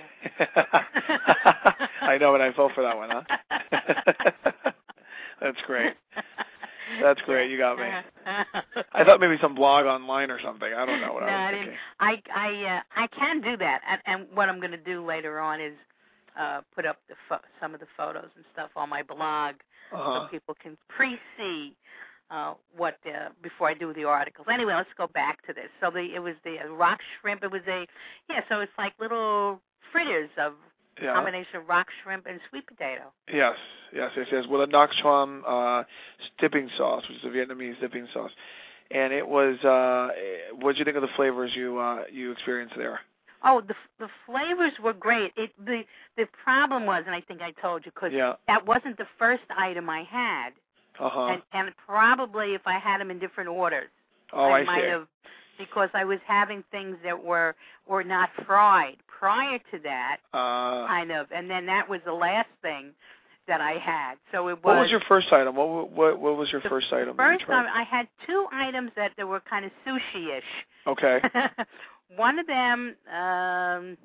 I know, and I fell for that one, huh? That's great. That's great. You got me. I thought maybe some blog online or something. I don't know what
no,
I was
I
thinking.
didn't. I I uh, I can do that, and, and what I'm going to do later on is uh, put up the fo- some of the photos and stuff on my blog,
Uh-huh.
so people can pre-see uh, what uh, before I do the articles. Anyway, let's go back to this. So the it was the uh, rock shrimp. It was a yeah. So it's like little fritters of
Yeah.
combination of rock shrimp and sweet potato.
Yes, yes, yes, yes. With a Ngoc Choam uh, dipping sauce, which is a Vietnamese dipping sauce. And it was, uh, what did you think of the flavors you uh, you experienced there?
Oh, the the flavors were great. It the the problem was, and I think I told you, because
Yeah.
that wasn't the first item I had,
Uh-huh.
and and probably if I had them in different orders,
Oh,
I,
I
might
see.
have, because I was having things that were were not fried prior to that,
Uh,
kind of, and then that was the last thing that I had. So it was.
what was your first item? What what what was your
the
first item? that you
First
tried?
time I had two items that they were kind of sushi-ish.
Okay.
One of them, um,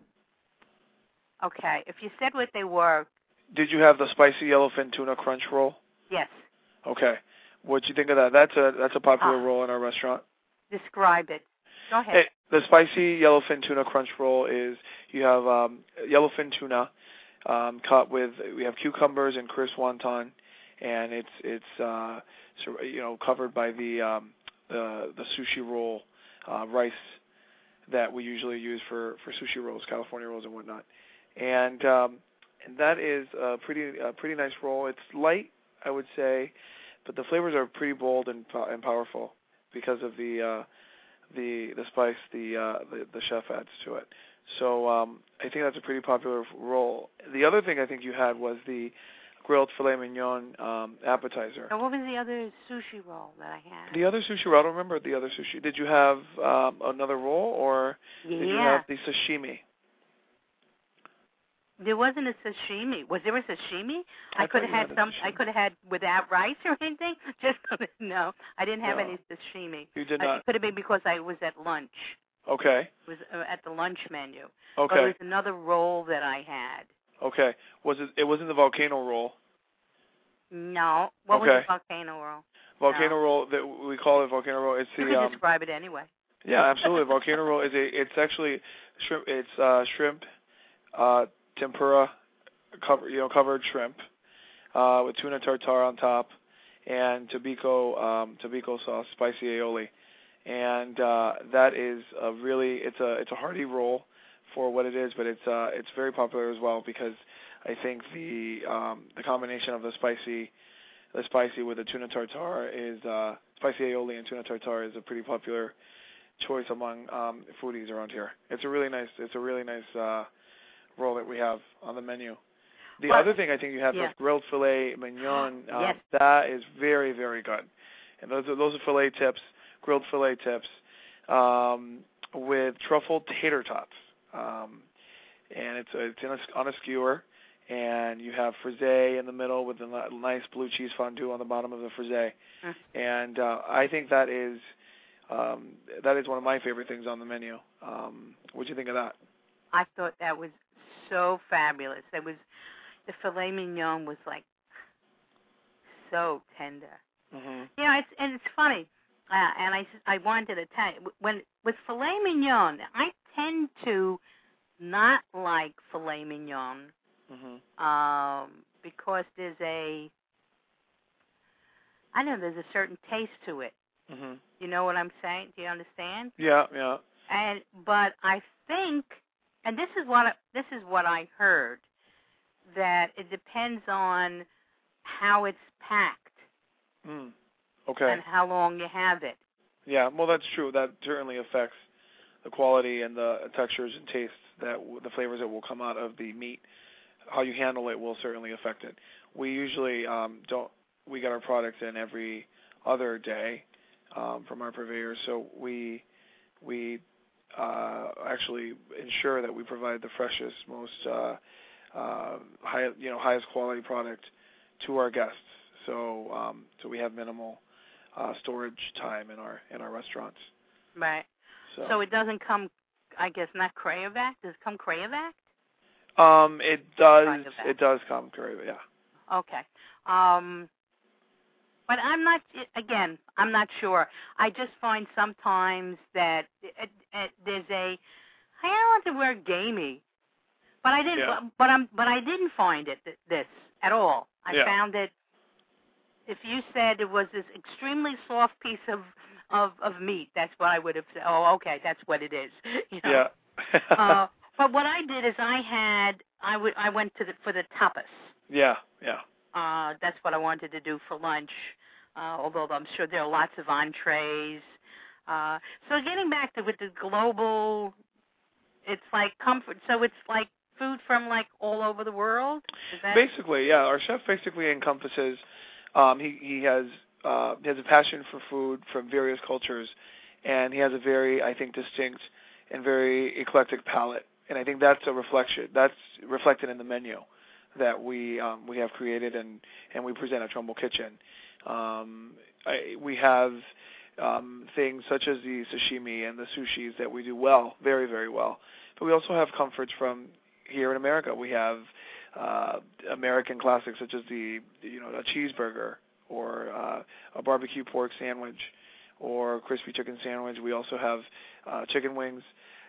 okay, if you said what they were,
Did you have the spicy yellowfin tuna crunch roll?
yes,
Okay. What'd you think of that? That's a that's a popular
Ah.
roll in our restaurant.
describe it. Go ahead.
Hey, the spicy yellowfin tuna crunch roll is you have um, yellowfin tuna um, cut with we have cucumbers and crisp wonton, and it's it's uh, so, you know covered by the um, the the sushi roll uh, rice that we usually use for, for sushi rolls, California rolls and whatnot, and um, and that is a pretty a pretty nice roll. It's light, I would say, but the flavors are pretty bold and and powerful because of the uh, the the spice the, uh, the the chef adds to it. So um, I think that's a pretty popular roll. The other thing I think you had was the grilled filet mignon um, appetizer.
Now, what was the other sushi roll that I had?
The other sushi roll, I don't remember the other sushi. Did you have um, another roll, or
yeah.
did you have the sashimi?
There wasn't a sashimi. Was there a sashimi?
I
I could have
thought you
had
had a
some.
sashimi.
I could have had without rice or anything. Just no, I didn't have
No.
any sashimi.
You did
Uh,
not.
It could have been because I was at lunch.
Okay.
It was uh, at the lunch menu. But it
Okay.
was another roll that I had.
Okay. Was it? It wasn't the volcano roll.
No. What was
Okay.
the volcano roll?
Volcano
No.
roll that we call it volcano roll. It's
You
the
could
um,
describe it anyway.
yeah, absolutely. Volcano roll is a. It's actually shrimp. It's uh, shrimp, uh, tempura, cover you know covered shrimp, uh, with tuna tartare on top, and tobiko um, tobiko sauce, spicy aioli, and uh, that is a really it's a it's a hearty roll for what it is, but it's uh, it's very popular as well because I think the um, the combination of the spicy the spicy with the tuna tartare is uh, spicy aioli and tuna tartare is a pretty popular choice among um, foodies around here. It's a really nice it's a really nice uh, roll that we have on the menu. The
Well,
other thing I think you have
yeah.
is grilled filet mignon. Um,
Yes.
That is very very good, and those are those are filet tips, grilled filet tips, um, with truffle tater tots, um, and it's a, it's in a, on a skewer. And you have frisee in the middle with a nice blue cheese fondue on the bottom of the frisee.
Mm.
And uh, I think that is um, that is one of my favorite things on the menu. Um, what do you think of that?
I thought that was so fabulous. It was the filet mignon was like so tender.
Mm-hmm.
You know, it's and it's funny. Uh, and I I wanted to tell you when with filet mignon, I tend to not like filet mignon.
Mm-hmm.
Um, because there's a, I know there's a certain taste to it.
Mm-hmm.
You know what I'm saying? Do you understand?
Yeah, yeah.
And but I think, and this is what I, this is what I heard, that it depends on how it's packed
Mm. Okay.
and how long you have it.
Yeah, well, that's true. That certainly affects the quality and the textures and tastes that w- the flavors that will come out of the meat. How you handle it will certainly affect it. We usually um, don't. We get our products in every other day um, from our purveyors, so we we uh, actually ensure that we provide the freshest, most uh, uh, high, you know, highest quality product to our guests. So um, so we have minimal uh, storage time in our in our restaurants.
Right.
So,
So it doesn't come, I guess, not Crayovac. Does it come Crayovac?
um, it does
Kind of that.
it does come correct, yeah.
Okay. Um, but I'm not, again, I'm not sure. I just find sometimes that it, it, there's a, I don't want the word gamey, but I didn't,
Yeah.
but I'm, but I didn't find it, this, at all. I
Yeah.
found it, if you said it was this extremely soft piece of, of, of meat, that's what I would have said. Oh, okay, that's what it is. You know?
Yeah.
uh, but what I did is I had, I would, I went to the, for the tapas.
yeah, yeah.
Uh, that's what I wanted to do for lunch, uh, although I'm sure there are lots of entrees. Uh, so getting back to with the global, it's like comfort. So it's like food from like all over the world? Is that
Basically, yeah. Our chef basically encompasses, um, he, he has uh, he has a passion for food from various cultures, and he has a very, I think, distinct and very eclectic palate. And I think that's a reflection. That's reflected in the menu that we um, we have created and, and we present at Trumbull Kitchen. Um, I, we have um, things such as the sashimi and the sushis that we do well, very, very well. But we also have comforts from here in America. We have uh, American classics such as the, you know, a cheeseburger or uh, a barbecue pork sandwich or crispy chicken sandwich. We also have uh, chicken wings.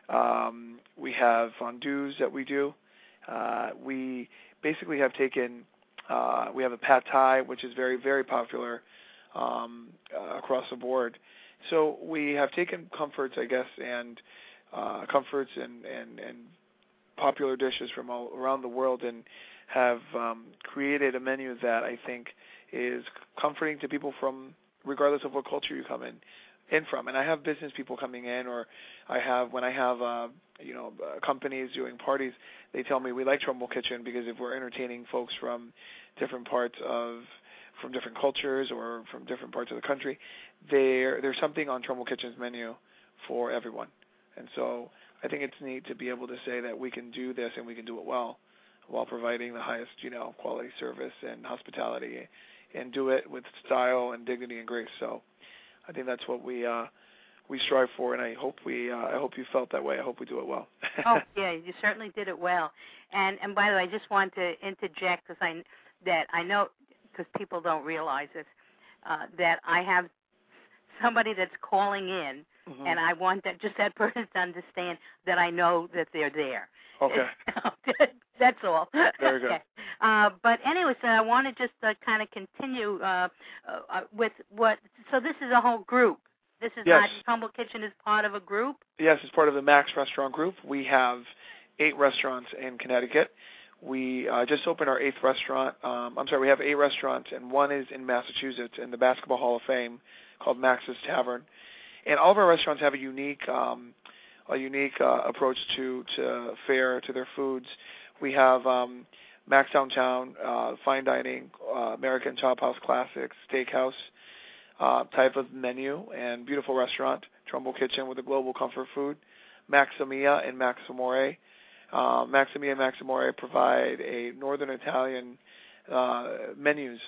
Um, we have fondues that we do. Uh, we basically have taken, uh, we have a pad thai, which is very, very popular um, uh, across the board. So we have taken comforts, I guess, and uh, comforts and, and, and popular dishes from all around the world and have um, created a menu that I think is comforting to people from regardless of what culture you come in. in from, and I have business people coming in, or I have when I have uh, you know uh, companies doing parties, they tell me we like Trumbull Kitchen because if we're entertaining folks from different parts of, from different cultures or from different parts of the country, there there's something on Trumbull Kitchen's menu for everyone, and so I think it's neat to be able to say that we can do this and we can do it well while providing the highest, you know, quality service and hospitality, and do it with style and dignity and grace. So I think that's what we uh, we strive for, and I hope we uh, I hope you felt that way. I hope we do it well.
Oh yeah, you certainly did it well. And and by the way, I just want to interject because I that I know because people don't realize this uh, that I have somebody that's calling in, mm-hmm. and I want that just that person to understand that I know that they're there.
Okay.
That's all.
Very good.
Okay. Uh, but anyway, so I want to just uh, kind of continue uh, uh, with what. So this is a whole group. This is
yes.
not Humble Kitchen is part of a group.
Yes, it's part of the Max Restaurant Group. We have eight restaurants in Connecticut. We uh, just opened our eighth restaurant. Um, I'm sorry, we have eight restaurants, and one is in Massachusetts in the Basketball Hall of Fame called Max's Tavern. And all of our restaurants have a unique, um, a unique uh, approach to to fare, to their foods. We have um, Max Downtown, uh, fine dining, uh, American Chop House Classics, Steakhouse uh, type of menu, and beautiful restaurant, Trumbull Kitchen with a global comfort food, Maximia and Max Amore. Uh, Maximia and Max Amore provide a Northern Italian uh, menus.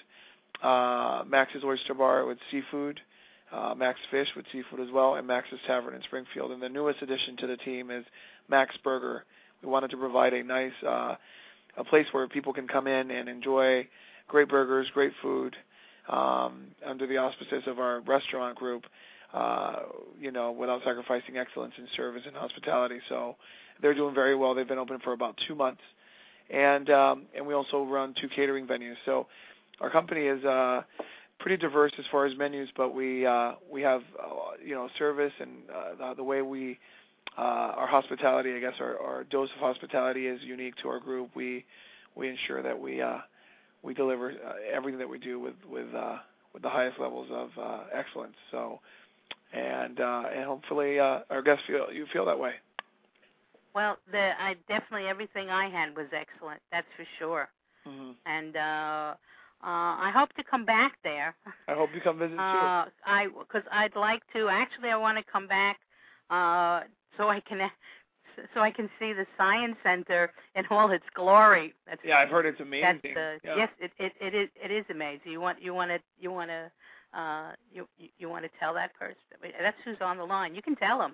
Uh, Max's Oyster Bar with seafood, uh, Max Fish with seafood as well, and Max's Tavern in Springfield. And the newest addition to the team is Max Burger. We wanted to provide a nice, uh, a place where people can come in and enjoy great burgers, great food, um, under the auspices of our restaurant group, uh, you know, without sacrificing excellence in service and hospitality. So they're doing very well. They've been open for about two months. And um, and we also run two catering venues. So our company is uh, pretty diverse as far as menus, but we uh, we have, uh, you know, service and uh, the, the way we Uh, our hospitality, I guess, our, our dose of hospitality is unique to our group. We we ensure that we uh, we deliver uh, everything that we do with with uh, with the highest levels of uh, excellence. So, and uh, and hopefully uh, our guests feel you feel that way.
Well, the I definitely everything I had was excellent. That's for sure.
Mm-hmm.
And uh, uh, I hope to come back there.
I hope you come visit too.
Uh, I because I'd like to. Actually, I want to come back. Uh, So I can, so I can see the Science Center in all its glory. That's,
yeah, I've heard it's amazing.
That's, uh,
yeah.
Yes, it, it it is it is amazing. You want you want to you want to uh, you you want to tell that person. That's who's on the line. You can tell him.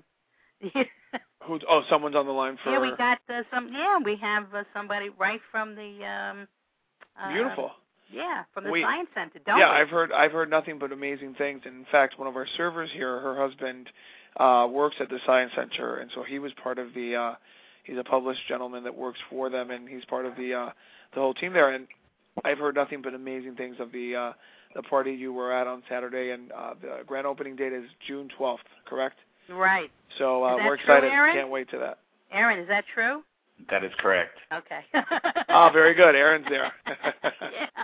Who's oh, someone's on the line for.
Yeah, we got uh, some. Yeah, we have uh, somebody right from the. Um, uh,
Beautiful.
Yeah, from the
we,
Science Center. Don't
yeah,
we?
I've heard I've heard nothing but amazing things. And in fact, one of our servers here, her husband. Uh, works at the Science Center, and so he was part of the. Uh, he's a published gentleman that works for them, and he's part of the uh, the whole team there. And I've heard nothing but amazing things of the uh, the party you were at on Saturday, and uh, the grand opening date is June twelfth, correct?
Right.
So uh,
Is that
we're excited.
True, Aaron?
Can't wait to that.
Aaron, is that true?
That is correct.
Okay.
Ah, very good. Aaron's there.
yeah.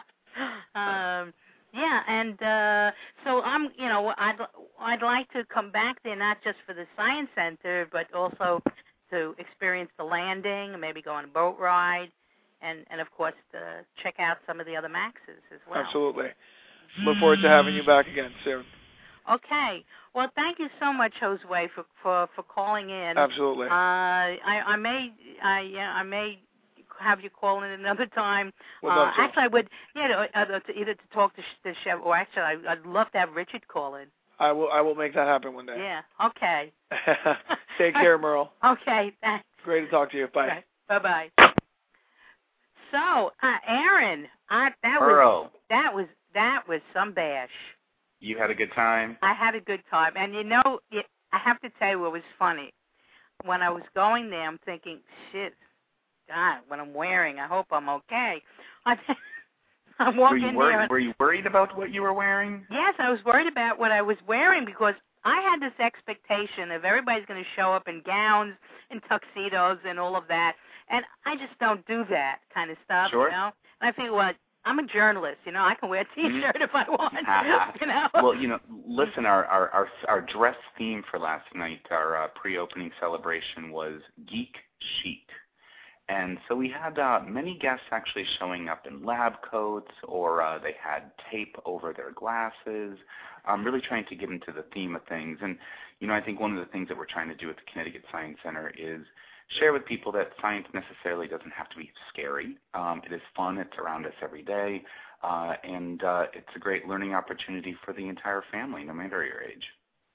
Um, Yeah, and uh, so I'm, you know, I'd I'd like to come back there not just for the Science Center, but also to experience the landing, maybe go on a boat ride, and and of course to check out some of the other Maxes as well.
Absolutely. Look forward to having you back again soon.
Okay. Well, thank you so much, Josue, for for, for calling in.
Absolutely.
Uh, I I may I yeah I may. have you call in another time.
Uh,
actually, I would, you know, to, either to talk to the chef, or actually, I, I'd love to have Richard call in.
I will. I will make that happen one day.
Yeah. Okay.
Take care, Merle.
Okay. Thanks.
Great to talk to you. Bye.
Okay. Bye. Bye. So, uh, Aaron, I, that
Earl.
was that was that was some bash.
You had a good time?
I had a good time, and you know, it, I have to tell you, what was funny when I was going there. I'm thinking, shit. God, what I'm wearing, I hope I'm okay. I, I walk
were you
in
worried,
there. And,
were you worried about what you were wearing?
Yes, I was worried about what I was wearing because I had this expectation of everybody's going to show up in gowns and tuxedos and all of that, and I just don't do that kind of stuff,
sure.
you know. And I think, well, I'm a journalist, you know. I can wear a T-shirt
mm-hmm.
if I want, you know.
Well, you know, listen, our our our, our dress theme for last night, our uh, pre-opening celebration was geek chic. And so we had uh, many guests actually showing up in lab coats, or uh, they had tape over their glasses, um, really trying to get into the theme of things. And, you know, I think one of the things that we're trying to do at the Connecticut Science Center is share with people that science necessarily doesn't have to be scary. Um, it is fun. It's around us every day. Uh, and uh, it's a great learning opportunity for the entire family, no matter your age.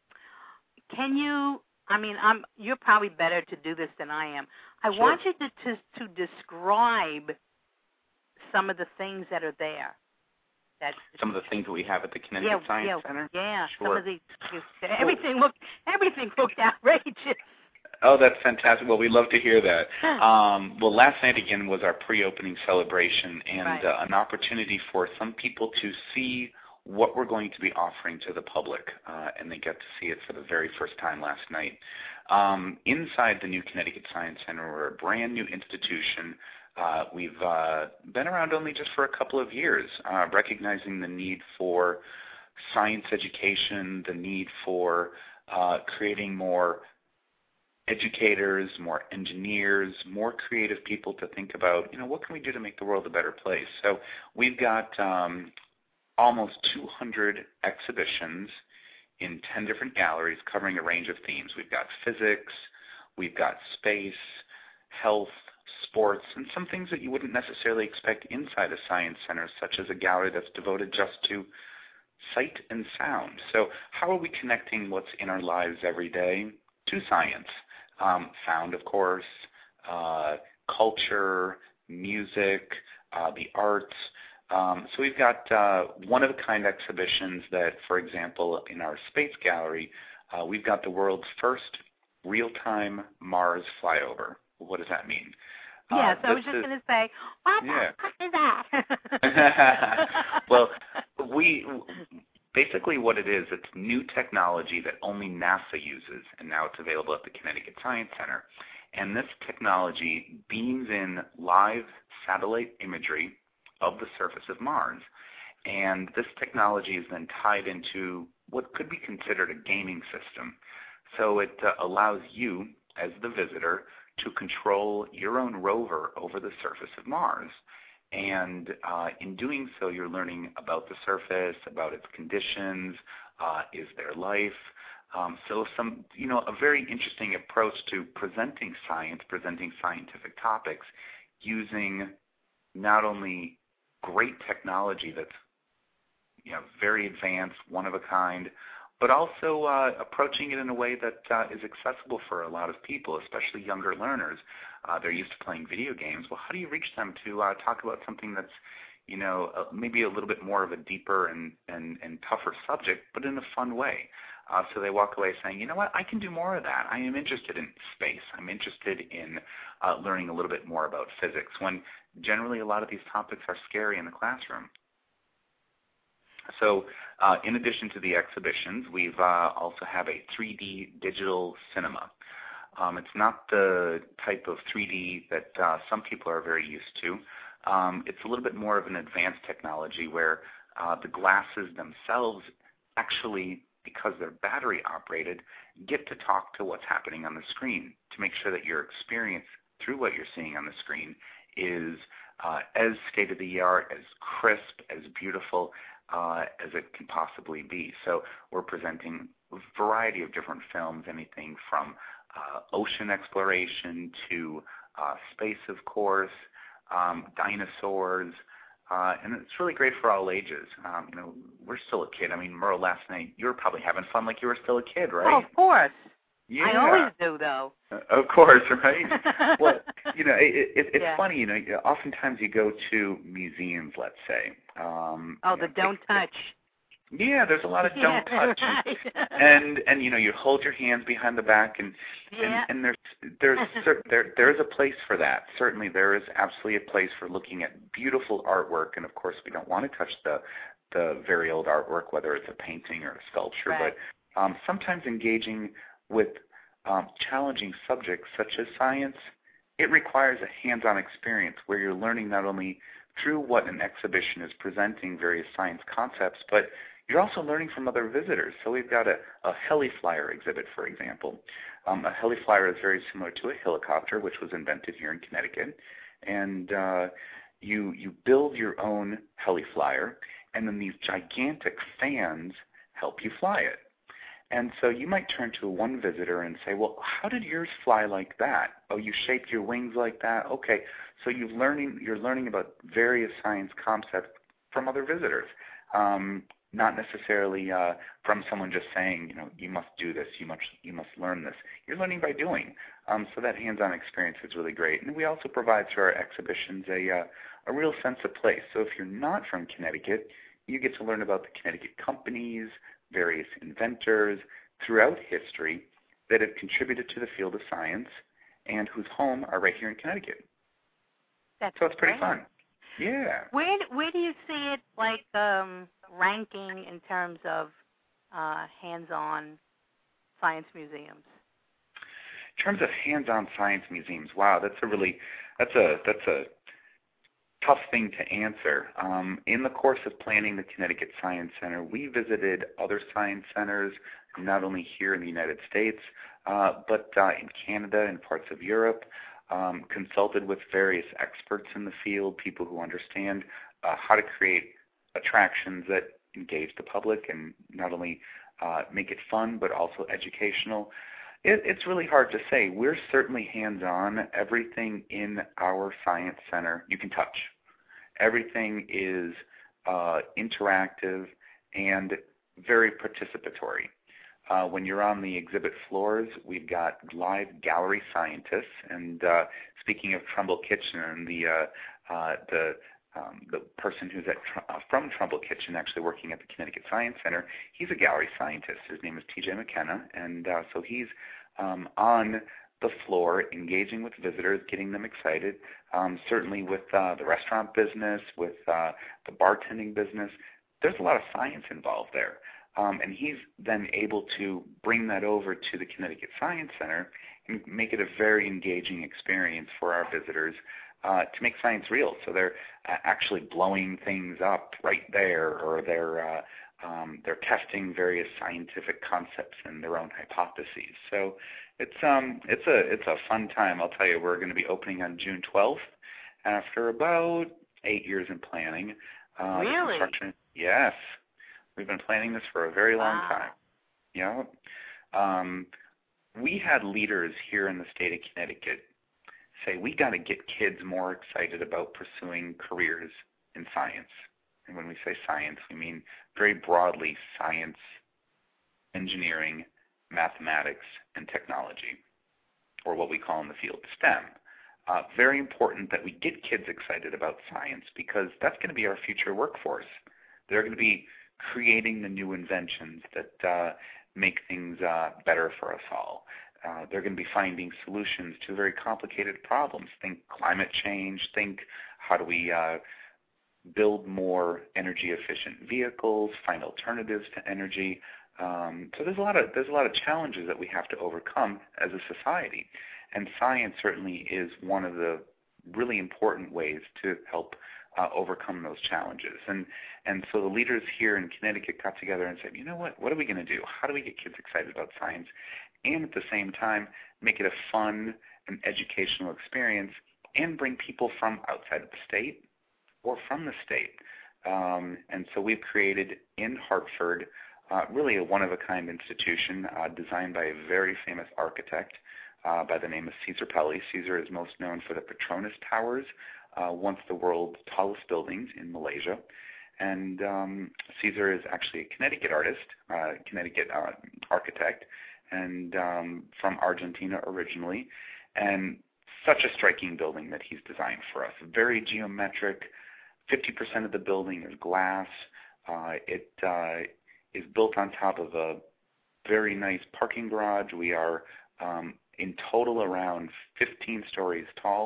Can you, I mean, I'm, you're probably better to do this than I am. I
Sure.
want you to, to, to describe some of the things that are there. That
Some of the things that we have at the Connecticut
yeah,
Science
yeah,
Center?
Yeah,
Sure.
some of the, everything looked, everything looked outrageous.
Oh, that's fantastic. Well, we love to hear that. Um, well, last night, again, was our pre-opening celebration and
Right.
uh, an opportunity for some people to see what we're going to be offering to the public, uh, and they get to see it for the very first time last night. Um, inside the new Connecticut Science Center, we're a brand new institution. Uh, we've uh, been around only just for a couple of years, uh, recognizing the need for science education, the need for uh, creating more educators, more engineers, more creative people to think about, you know, what can we do to make the world a better place? So we've got um, almost two hundred exhibitions in ten different galleries covering a range of themes. We've got physics, we've got space, health, sports, and some things that you wouldn't necessarily expect inside a science center, such as a gallery that's devoted just to sight and sound. So how are we connecting what's in our lives every day to science? Um, sound, of course, uh, culture, music, uh, the arts. Um, so we've got uh, one-of-a-kind exhibitions that, for example, in our space gallery, uh, we've got the world's first real-time Mars flyover. What does that mean?
Yes,
uh,
I was just
is,
going to say, what
yeah.
the fuck is that?
Well, we basically what it is, it's new technology that only NASA uses, and now it's available at the Connecticut Science Center. And this technology beams in live satellite imagery of the surface of Mars. And this technology is then tied into what could be considered a gaming system. So it uh, allows you, as the visitor, to control your own rover over the surface of Mars. And uh, in doing so, you're learning about the surface, about its conditions, uh, is there life? Um, so some, you know, a very interesting approach to presenting science, presenting scientific topics, using not only great technology that's, you know, very advanced, one of a kind, but also uh, approaching it in a way that uh, is accessible for a lot of people, especially younger learners. Uh, they're used to playing video games. Well, how do you reach them to uh, talk about something that's, you know, uh, maybe a little bit more of a deeper and, and, and tougher subject, but in a fun way? Uh, so they walk away saying, you know what, I can do more of that. I am interested in space. I'm interested in uh, learning a little bit more about physics, when generally a lot of these topics are scary in the classroom. So uh, in addition to the exhibitions, we've uh, also have a three D digital cinema. Um, it's not the type of three D that uh, some people are very used to. Um, it's a little bit more of an advanced technology where uh, the glasses themselves actually, because they're battery operated, get to talk to what's happening on the screen to make sure that your experience through what you're seeing on the screen is uh, as state-of-the-art, as crisp, as beautiful uh, as it can possibly be. So we're presenting a variety of different films, anything from uh, ocean exploration to uh, space, of course, um, dinosaurs, uh, and it's really great for all ages. Um, you know, we're still a kid. I mean, Merle, last night you were probably having fun like you were still a kid, right?
Oh, of course.
Yeah.
I always do, though.
Uh, of course, right? Well, you know, it, it, it's
Yeah.
funny. You know, oftentimes you go to museums, let's say. Um,
Oh,
you
the
know,
don't touch.
Yeah, there's a lot of don't
Yeah,
touch,
right.
and and you know, you hold your hands behind the back, and
Yeah.
and, and there's there's cer- there there is a place for that. Certainly, there is absolutely a place for looking at beautiful artwork, and of course, we don't want to touch the the very old artwork, whether it's a painting or a sculpture,
Right.
but um, sometimes engaging with um, challenging subjects such as science, it requires a hands-on experience where you're learning not only through what an exhibition is presenting, various science concepts, but you're also learning from other visitors. So we've got a, a heliflyer exhibit, for example. Um, a heliflyer is very similar to a helicopter, which was invented here in Connecticut. And uh, you, you build your own heliflyer, and then these gigantic fans help you fly it. And so you might turn to one visitor and say, well, how did yours fly like that? Oh, you shaped your wings like that? Okay. So you've learning, you're learning about various science concepts from other visitors, um, not necessarily uh, from someone just saying, you know, you must do this, you must, you must learn this. You're learning by doing. Um, so that hands-on experience is really great. And we also provide through our exhibitions a, uh, a real sense of place. So if you're not from Connecticut, you get to learn about the Connecticut companies, various inventors throughout history that have contributed to the field of science and whose home are right here in Connecticut.
That's
so it's pretty
great.
fun. Yeah.
Where where do you see it, like, um, ranking in terms of uh, hands-on science museums?
In terms of hands-on science museums, wow, that's a really that's a that's a tough thing to answer. Um, in the course of planning the Connecticut Science Center, we visited other science centers, not only here in the United States, uh, but uh, in Canada and parts of Europe, um, consulted with various experts in the field, people who understand uh, how to create attractions that engage the public and not only uh, make it fun, but also educational. It, it's really hard to say. We're certainly hands-on. Everything in our science center you can touch. Everything is uh, interactive and very participatory. Uh, when you're on the exhibit floors, we've got live gallery scientists. And uh, speaking of Trumbull Kitchen, and the uh, uh, the um, the person who's at uh, from Trumbull Kitchen, actually working at the Connecticut Science Center, he's a gallery scientist. His name is T J McKenna, and uh, so he's um, on the floor, engaging with visitors, getting them excited. Um, certainly with uh, the restaurant business, with uh, the bartending business, there's a lot of science involved there. Um, and he's then able to bring that over to the Connecticut Science Center and make it a very engaging experience for our visitors uh, to make science real. So they're uh, actually blowing things up right there, or they're uh, um, they're testing various scientific concepts and their own hypotheses. So it's um it's a it's a fun time. I'll tell you, we're going to be opening on June twelfth after about eight years in planning. Uh,
really?
Construction, yes. We've been planning this for a very long
wow.
time. Yeah. Um, we had leaders here in the state of Connecticut say we got to get kids more excited about pursuing careers in science. And when we say science, we mean very broadly science, engineering, mathematics, and technology, or what we call in the field STEM. Uh, very important that we get kids excited about science, because that's going to be our future workforce. They're going to be creating the new inventions that uh, make things uh, better for us all. Uh, they're going to be finding solutions to very complicated problems. Think climate change. Think how do we uh, build more energy-efficient vehicles, find alternatives to energy. Um, so there's a lot of there's a lot of challenges that we have to overcome as a society, and science certainly is one of the really important ways to help uh, overcome those challenges. And and so the leaders here in Connecticut got together and said, you know what, what are we going to do? How do we get kids excited about science, and at the same time make it a fun and educational experience, and bring people from outside of the state or from the state? Um, and so we've created in Hartford Uh, really a one-of-a-kind institution uh, designed by a very famous architect uh, by the name of Caesar Pelli. Caesar is most known for the Petronas Towers, uh, once the world's tallest buildings in Malaysia. And um, Caesar is actually a Connecticut artist, uh, Connecticut uh, architect, and um, from Argentina originally. And such a striking building that he's designed for us. Very geometric. fifty percent of the building is glass. Uh, it uh, is built on top of a very nice parking garage. We are um, in total around fifteen stories tall.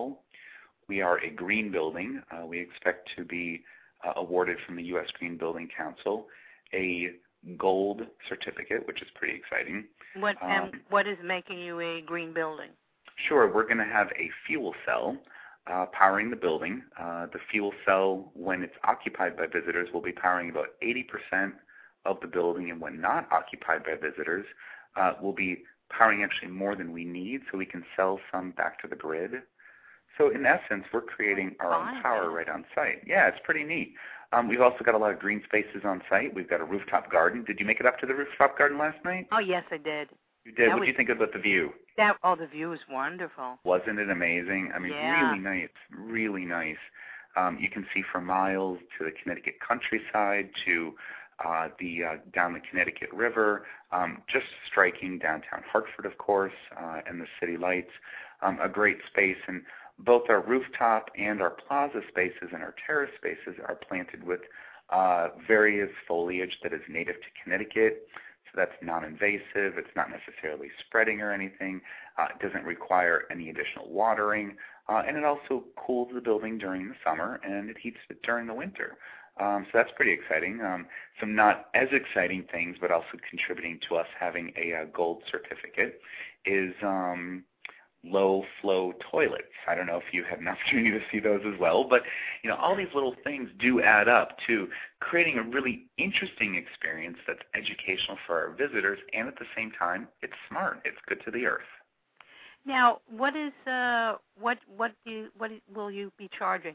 We are a green building. Uh, we expect to be uh, awarded from the U S Green Building Council a gold certificate, which is pretty exciting.
What
um,
and what is making you a green building?
Sure. We're going to have a fuel cell uh, powering the building. Uh, the fuel cell, when it's occupied by visitors, will be powering about eighty percent of the building, and when not occupied by visitors, uh, will be powering actually more than we need, so we can sell some back to the grid. So in essence, we're creating our own power right on site. Yeah, it's pretty neat. Um, we've also got a lot of green spaces on site. We've got a rooftop garden. Did you make it up to the rooftop garden last night?
Oh, yes, I did.
You did.
That
What
was-
did you think about the view?
That oh, the view is wonderful.
Wasn't it amazing? I mean,
Yeah.
really nice, really nice. Um, you can see for miles to the Connecticut countryside, to uh, the uh, down the Connecticut River, um, just striking downtown Hartford, of course, uh, and the city lights. Um, a great space, and both our rooftop and our plaza spaces and our terrace spaces are planted with uh, various foliage that is native to Connecticut. So that's non-invasive. It's not necessarily spreading or anything. Uh, it doesn't require any additional watering. Uh, and it also cools the building during the summer, and it heats it during the winter. Um, so that's pretty exciting. Um, some not as exciting things, but also contributing to us having a, uh gold certificate is um, low-flow toilets. I don't know if you had an opportunity to see those as well, but you know, all these little things do add up to creating a really interesting experience that's educational for our visitors, and at the same time, it's smart. It's good to the earth.
Now, what is uh, what what do you, what will you be charging?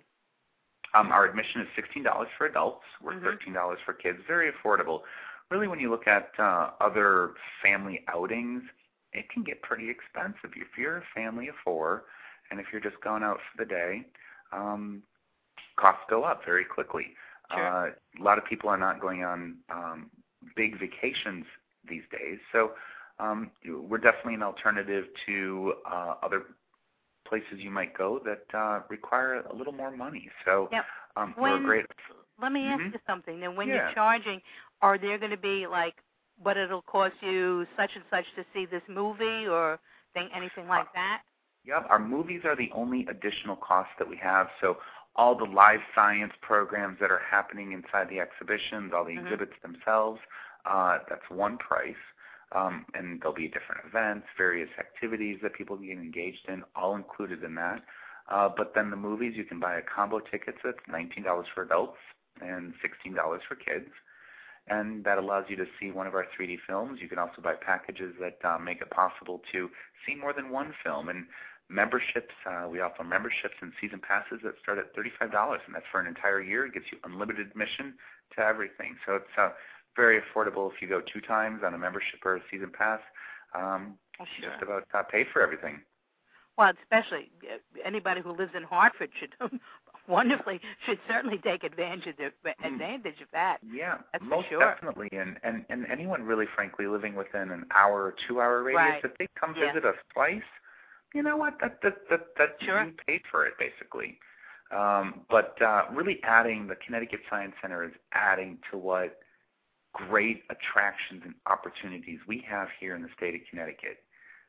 Um, our admission is sixteen dollars for adults. We're
Mhm.
thirteen dollars for kids. Very affordable. Really, when you look at uh, other family outings, it can get pretty expensive. If you're a family of four, and if you're just going out for the day, um, costs go up very quickly.
Sure.
Uh, a lot of people are not going on um, big vacations these days, so um, we're definitely an alternative to uh, other places you might go that uh, require a little more money. So
Yep.
um,
When,
we're great.
Let me ask
Mhm.
you something. Then, when
Yeah.
you're charging, are there going to be like what it'll cost you such and such to see this movie or thing, anything like that?
Yep, our movies are the only additional costs that we have. So all the live science programs that are happening inside the exhibitions, all the
Mhm.
exhibits themselves, uh, that's one price. Um, and there'll be different events, various activities that people get engaged in, all included in that. Uh, but then the movies, you can buy a combo ticket that's nineteen dollars for adults and sixteen dollars for kids. And that allows you to see one of our three D films. You can also buy packages that uh, make it possible to see more than one film. And memberships, uh, we offer memberships and season passes that start at thirty-five dollars, and that's for an entire year. It gives you unlimited admission to everything. So it's uh, very affordable if you go two times on a membership or a season pass. Um,
Oh, sure.
Just about uh, pay for everything.
Well, especially uh, anybody who lives in Hartford should wonderfully should certainly take advantage of advantage of that.
Yeah,
That's for
most
sure.
definitely. And, and, and anyone really, frankly, living within an hour or two-hour radius,
Right.
if they come
Yeah.
visit us twice, you know what? That that that, that
Sure.
you paid for it, basically. Um, but uh, really adding, the Connecticut Science Center is adding to what great attractions and opportunities we have here in the state of Connecticut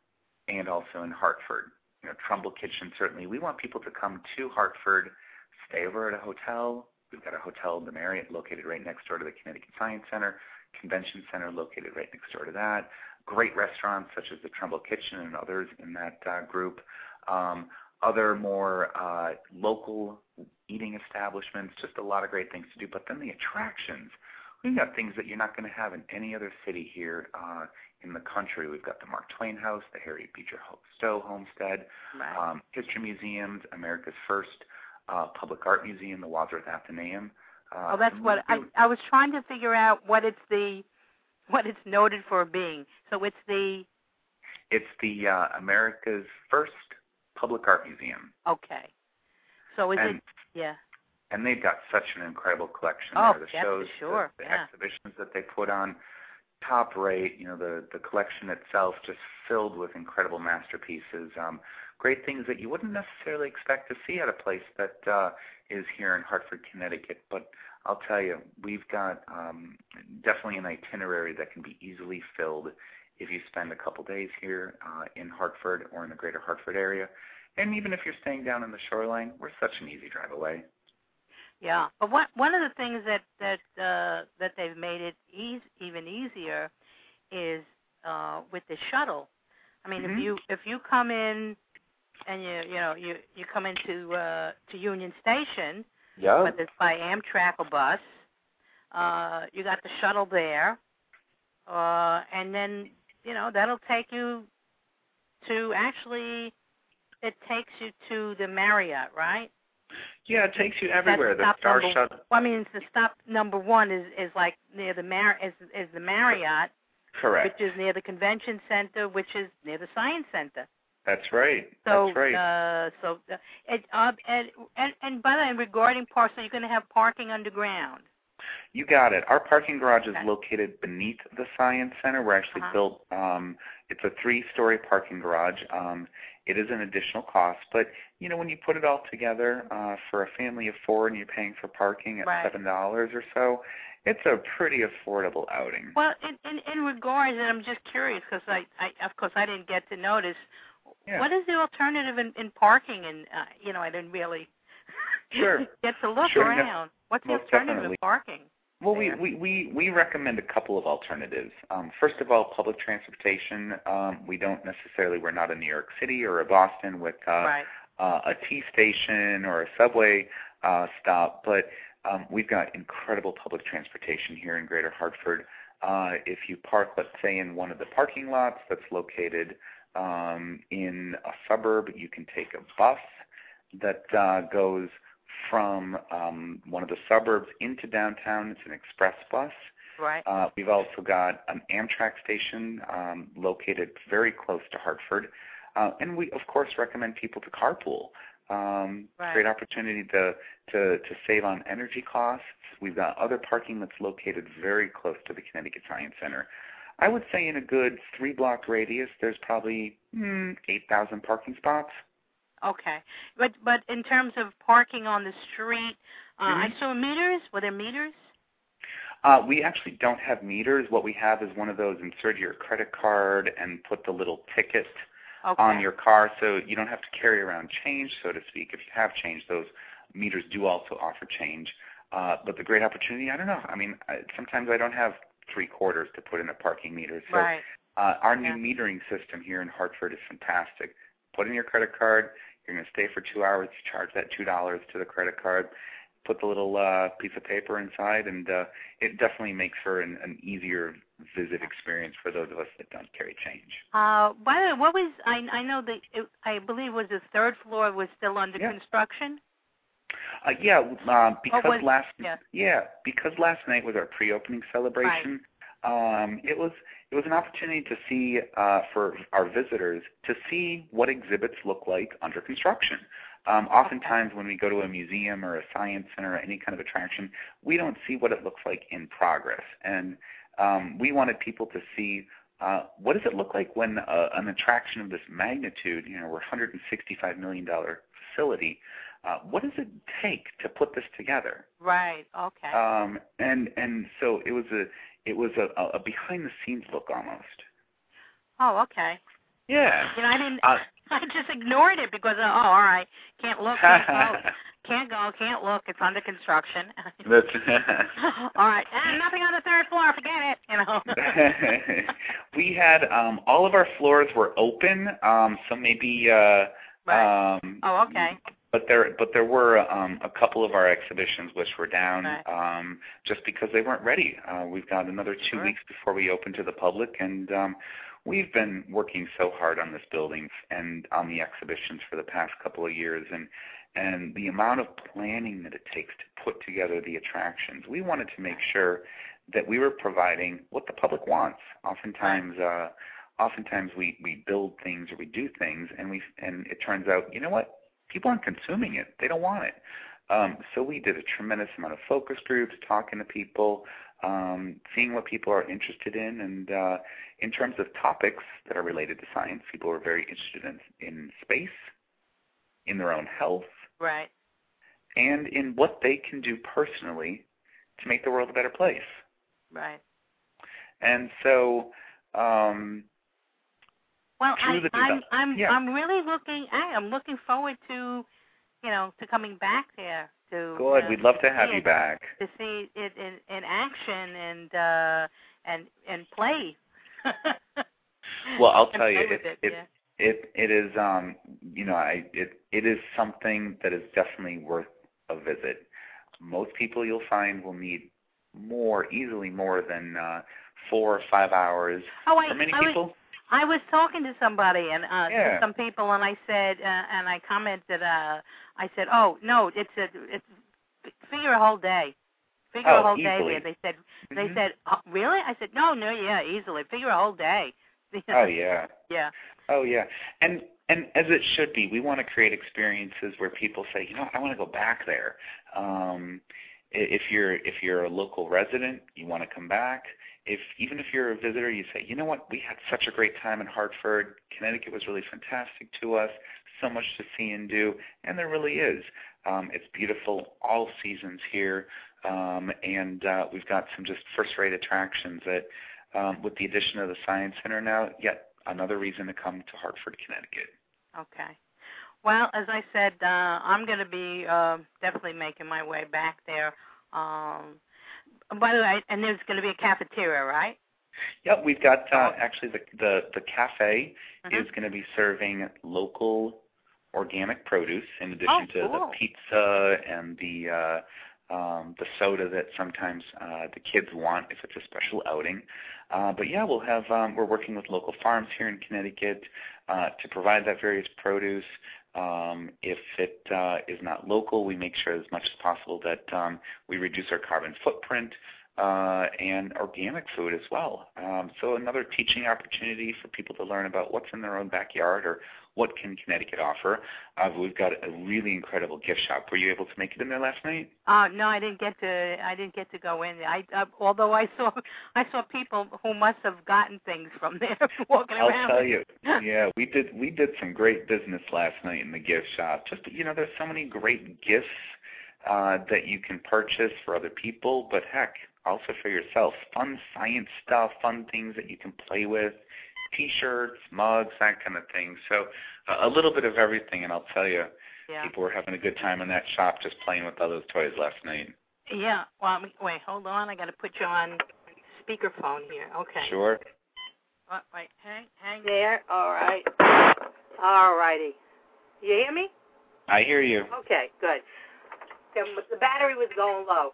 and also in Hartford. You know, Trumbull Kitchen, certainly. We want people to come to Hartford, stay over at a hotel. We've got a hotel, the Marriott, located right next door to the Connecticut Science Center, Convention Center located right next door to that. Great restaurants such as the Trumbull Kitchen and others in that uh, group. Um, other more uh, local eating establishments, just a lot of great things to do. But then the attractions. We've got things that you're not going to have in any other city here uh, in the country. We've got the Mark Twain House, the Harriet Beecher Stowe Homestead,
Right.
um, history museums, America's first uh, public art museum, the Wadsworth Athenaeum. Uh,
Oh, that's
some
what I,
really-
I was trying to figure out what it's the what it's noted for being. So it's the
It's the uh, America's first public art museum.
okay. So is
and,
it yeah.
And they've got such an incredible collection
Oh,
there. The
that's for
shows,
sure,
the, the
yeah.
exhibitions that they put on, top rate. You know, the, the collection itself just filled with incredible masterpieces. Um, great things that you wouldn't necessarily expect to see at a place that uh, is here in Hartford, Connecticut. But I'll tell you, we've got um, definitely an itinerary that can be easily filled if you spend a couple days here uh, in Hartford or in the greater Hartford area. And even if you're staying down in the shoreline, we're such an easy drive away.
Yeah, but one one of the things that that uh, that they've made it eas even easier is uh, with the shuttle. I mean,
Mhm.
if you if you come in and you you know you you come into uh, to Union Station,
Yeah.
whether it's by Amtrak or bus, uh, you got the shuttle there, uh, and then you know that'll take you to actually it takes you to the Marriott, right?
Yeah, it takes you everywhere.
That's
The Star
number,
Shuttle.
Well, I mean, the stop number one is, is like near the Mar is, is the Marriott,
Correct.
which is near the Convention Center, which is near the Science Center.
That's right.
So,
That's right.
uh, so, uh, it, uh, and, and and by the way, regarding parking, so you're going to have parking underground.
You got it. Our parking garage is
Okay.
located beneath the Science Center. We're actually
Uh-huh.
built, um, it's a three-story parking garage. Um, it is an additional cost, but, you know, when you put it all together uh, for a family of four and you're paying for parking at
Right.
seven dollars or so, it's a pretty affordable outing.
Well, in, in, in regards, and I'm just curious because I, I, of course, I didn't get to notice.
Yeah.
What is the alternative in, in parking? And uh, you know, I didn't really
Sure.
get to look
Sure,
around. What's the
most
alternative
definitely.
of parking?
Well, we,
there?
we, we, we recommend a couple of alternatives. Um, first of all, public transportation. Um, we don't necessarily, we're not in New York City or a Boston with uh,
Right.
uh, a T station or a subway uh, stop, but um, we've got incredible public transportation here in Greater Hartford. Uh, if you park, let's say, in one of the parking lots that's located um, in a suburb, you can take a bus that uh, goes from um, one of the suburbs into downtown. It's an express bus.
Right.
Uh, we've also got an Amtrak station um, located very close to Hartford. Uh, and we, of course, recommend people to carpool. Um,
Right.
Great opportunity to, to, to save on energy costs. We've got other parking that's located very close to the Connecticut Science Center. I would say in a good three-block radius, there's probably hmm, eight thousand parking spots.
Okay. But but in terms of parking on the street, uh,
Mhm.
I saw meters. Were there meters?
Uh, we actually don't have meters. What we have is one of those insert your credit card and put the little ticket
Okay.
on your car, so you don't have to carry around change, so to speak. If you have change, those meters do also offer change. Uh, but the great opportunity, I don't know. I mean, I, sometimes I don't have three quarters to put in a parking meter. So
Right.
uh, our new
Yeah.
metering system here in Hartford is fantastic. Put in your credit card. You're going to stay for two hours. You charge that two dollars to the credit card. Put the little uh, piece of paper inside, and uh, it definitely makes for an, an easier visit experience for those of us that don't carry change.
Uh, by the way, what was I? I know that it, I believe it was the third floor was still under
Yeah.
construction.
Uh, yeah, uh, because
was-
last
yeah.
yeah because last night was our pre-opening celebration. Um, it was it was an opportunity to see uh, for our visitors to see what exhibits look like under construction. Um, oftentimes, when we go to a museum or a science center or any kind of attraction, we don't see what it looks like in progress, and um, we wanted people to see. Uh, what does it look like when uh, an attraction of this magnitude, you know, we're a one hundred sixty-five million dollars facility, uh, what does it take to put this together?
Right. Okay.
Um, and and so it was a it was a, a behind the scenes look almost.
oh, okay.
Yeah.
You know, I didn't.
Uh,
I just ignored it because oh, all right, can't look, can't go, can't go, can't look. It's under construction.
That's
all right, and nothing on the third floor. Forget it. You know.
we had um, all of our floors were open, um, so maybe. Uh,
Right.
um,
Oh, okay.
But there, but there were um, a couple of our exhibitions which were down
Right.
um, just because they weren't ready. Uh, we've got another two
Sure.
weeks before we open to the public, and um, we've been working so hard on this building and on the exhibitions for the past couple of years, and and the amount of planning that it takes to put together the attractions. We wanted to make sure that we were providing what the public wants. Oftentimes. Uh, Oftentimes we, we build things or we do things, and we and it turns out, you know what, people aren't consuming it. They don't want it. Um, so we did a tremendous amount of focus groups, talking to people, um, seeing what people are interested in, and uh, in terms of topics that are related to science, people are very interested in, in space, in their own health,
Right.
and in what they can do personally to make the world a better place.
Right.
And so... Um,
Well,
Through
I,
the
I'm
develop-
I'm
yeah.
I'm really looking. I am looking forward to, you know, to coming back there. To
good.
uh,
We'd love to have
see
you
it,
back.
to see it in, in action and uh, and and play.
Well, I'll
And
tell you,
play with
it,
it,
it,
yeah.
it, it is, um, you know, I, it, it is something that is definitely worth a visit. Most people you'll find will need more, easily more than uh, four or five hours.
Oh, I,
For many
I was,
people,
I was talking to somebody and uh,
Yeah.
to some people, and I said, uh, and I commented, uh, I said, oh no, it's a, it's figure a whole day, figure
Oh,
a whole
easily.
day there. They said, they
Mhm.
said, oh, really? I said, no, no, yeah, easily, figure a whole day.
Oh, yeah.
Yeah.
Oh, yeah. And and as it should be, we want to create experiences where people say, you know, I want to go back there. Um, i- if you're if you're a local resident, you want to come back. If even if you're a visitor, you say, you know what, we had such a great time in Hartford. Connecticut was really fantastic to us. So much to see and do, and there really is. Um, it's beautiful all seasons here, um, and uh, we've got some just first-rate attractions that, um, with the addition of the Science Center now, yet another reason to come to Hartford, Connecticut.
Okay. Well, as I said, uh, I'm going to be uh, definitely making my way back there. Um, by the way, and there's going to be a cafeteria, right?
Yep, we've got uh, actually the, the the cafe
Mhm.
is going to be serving local organic produce in addition
Oh,
to
cool.
the pizza and the uh, um, the soda that sometimes uh, the kids want if it's a special outing. Uh, but yeah, we'll have um, we're working with local farms here in Connecticut uh, to provide that various produce. Um, if it uh, is not local, we make sure as much as possible that um, we reduce our carbon footprint. Uh, and organic food as well. Um, so another teaching opportunity for people to learn about what's in their own backyard or what can Connecticut offer. Uh, we've got a really incredible gift shop. Were you able to make it in there last night?
Uh, no, I didn't get to. I didn't get to go in. I uh, although I saw I saw people who must have gotten things from there walking
I'll
around.
tell you. Yeah, we did we did some great business last night in the gift shop. Just you know, there's so many great gifts uh, that you can purchase for other people, but heck, also for yourself. Fun science stuff, fun things that you can play with, T-shirts, mugs, that kind of thing. So uh, a little bit of everything, and I'll tell you,
Yeah.
people were having a good time in that shop just playing with all those toys last night.
Yeah. Well, wait, hold on. I got to put you on speakerphone here. Okay.
Sure.
Uh, wait, hang, hang there. All right. All righty. You hear me?
I hear you.
Okay, good. The, the battery was going low.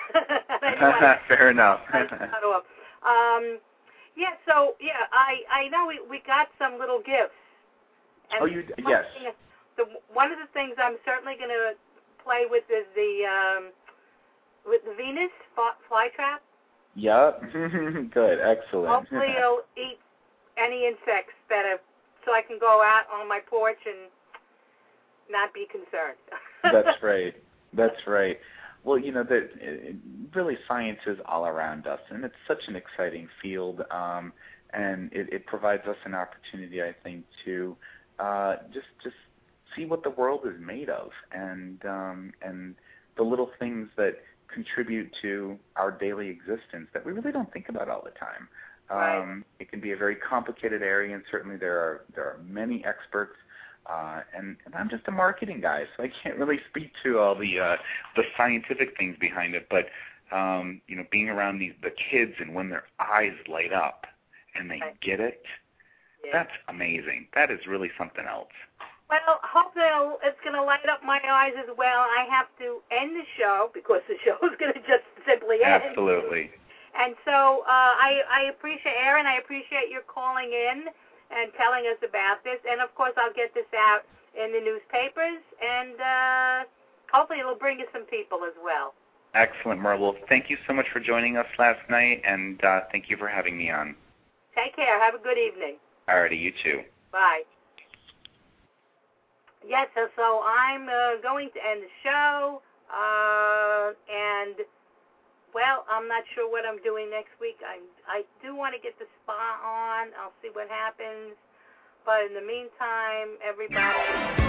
Fair enough.
Cut off. Um, yeah. So yeah, I I know we we got some little gifts. And
Oh, you
one
yes.
thing- The one of the things I'm certainly going to play with is the um, with the Venus flytrap.
Yep. Good. Excellent.
Hopefully, it'll eat any insects that are, so I can go out on my porch and not be concerned.
That's right. That's right. Well, you know, that really science is all around us, and it's such an exciting field, um, and it, it provides us an opportunity, I think, to uh, just just see what the world is made of, and um, and the little things that contribute to our daily existence that we really don't think about all the time.
Right.
Um, it can be a very complicated area, and certainly there are there are many experts. Uh, and, and I'm just a marketing guy, so I can't really speak to all the uh, the scientific things behind it. But um, you know, being around these the kids and when their eyes light up and they
Right.
get it,
Yeah.
that's amazing. That is really something else.
Well, hope that it's going to light up my eyes as well. I have to end the show because the show is going to just simply end.
Absolutely.
And so uh, I, I appreciate, Aaron, I appreciate your calling in and telling us about this. And, of course, I'll get this out in the newspapers, and uh, hopefully it'll bring you some people as well.
Excellent, Merle. Thank you so much for joining us last night, and uh, thank you for having me on.
Take care. Have a good evening.
All righty, you too.
Bye. Yes, so, so I'm uh, going to end the show, uh, and, well, I'm not sure what I'm doing next week. I I do want to get the spa on. I'll see what happens. But in the meantime, everybody...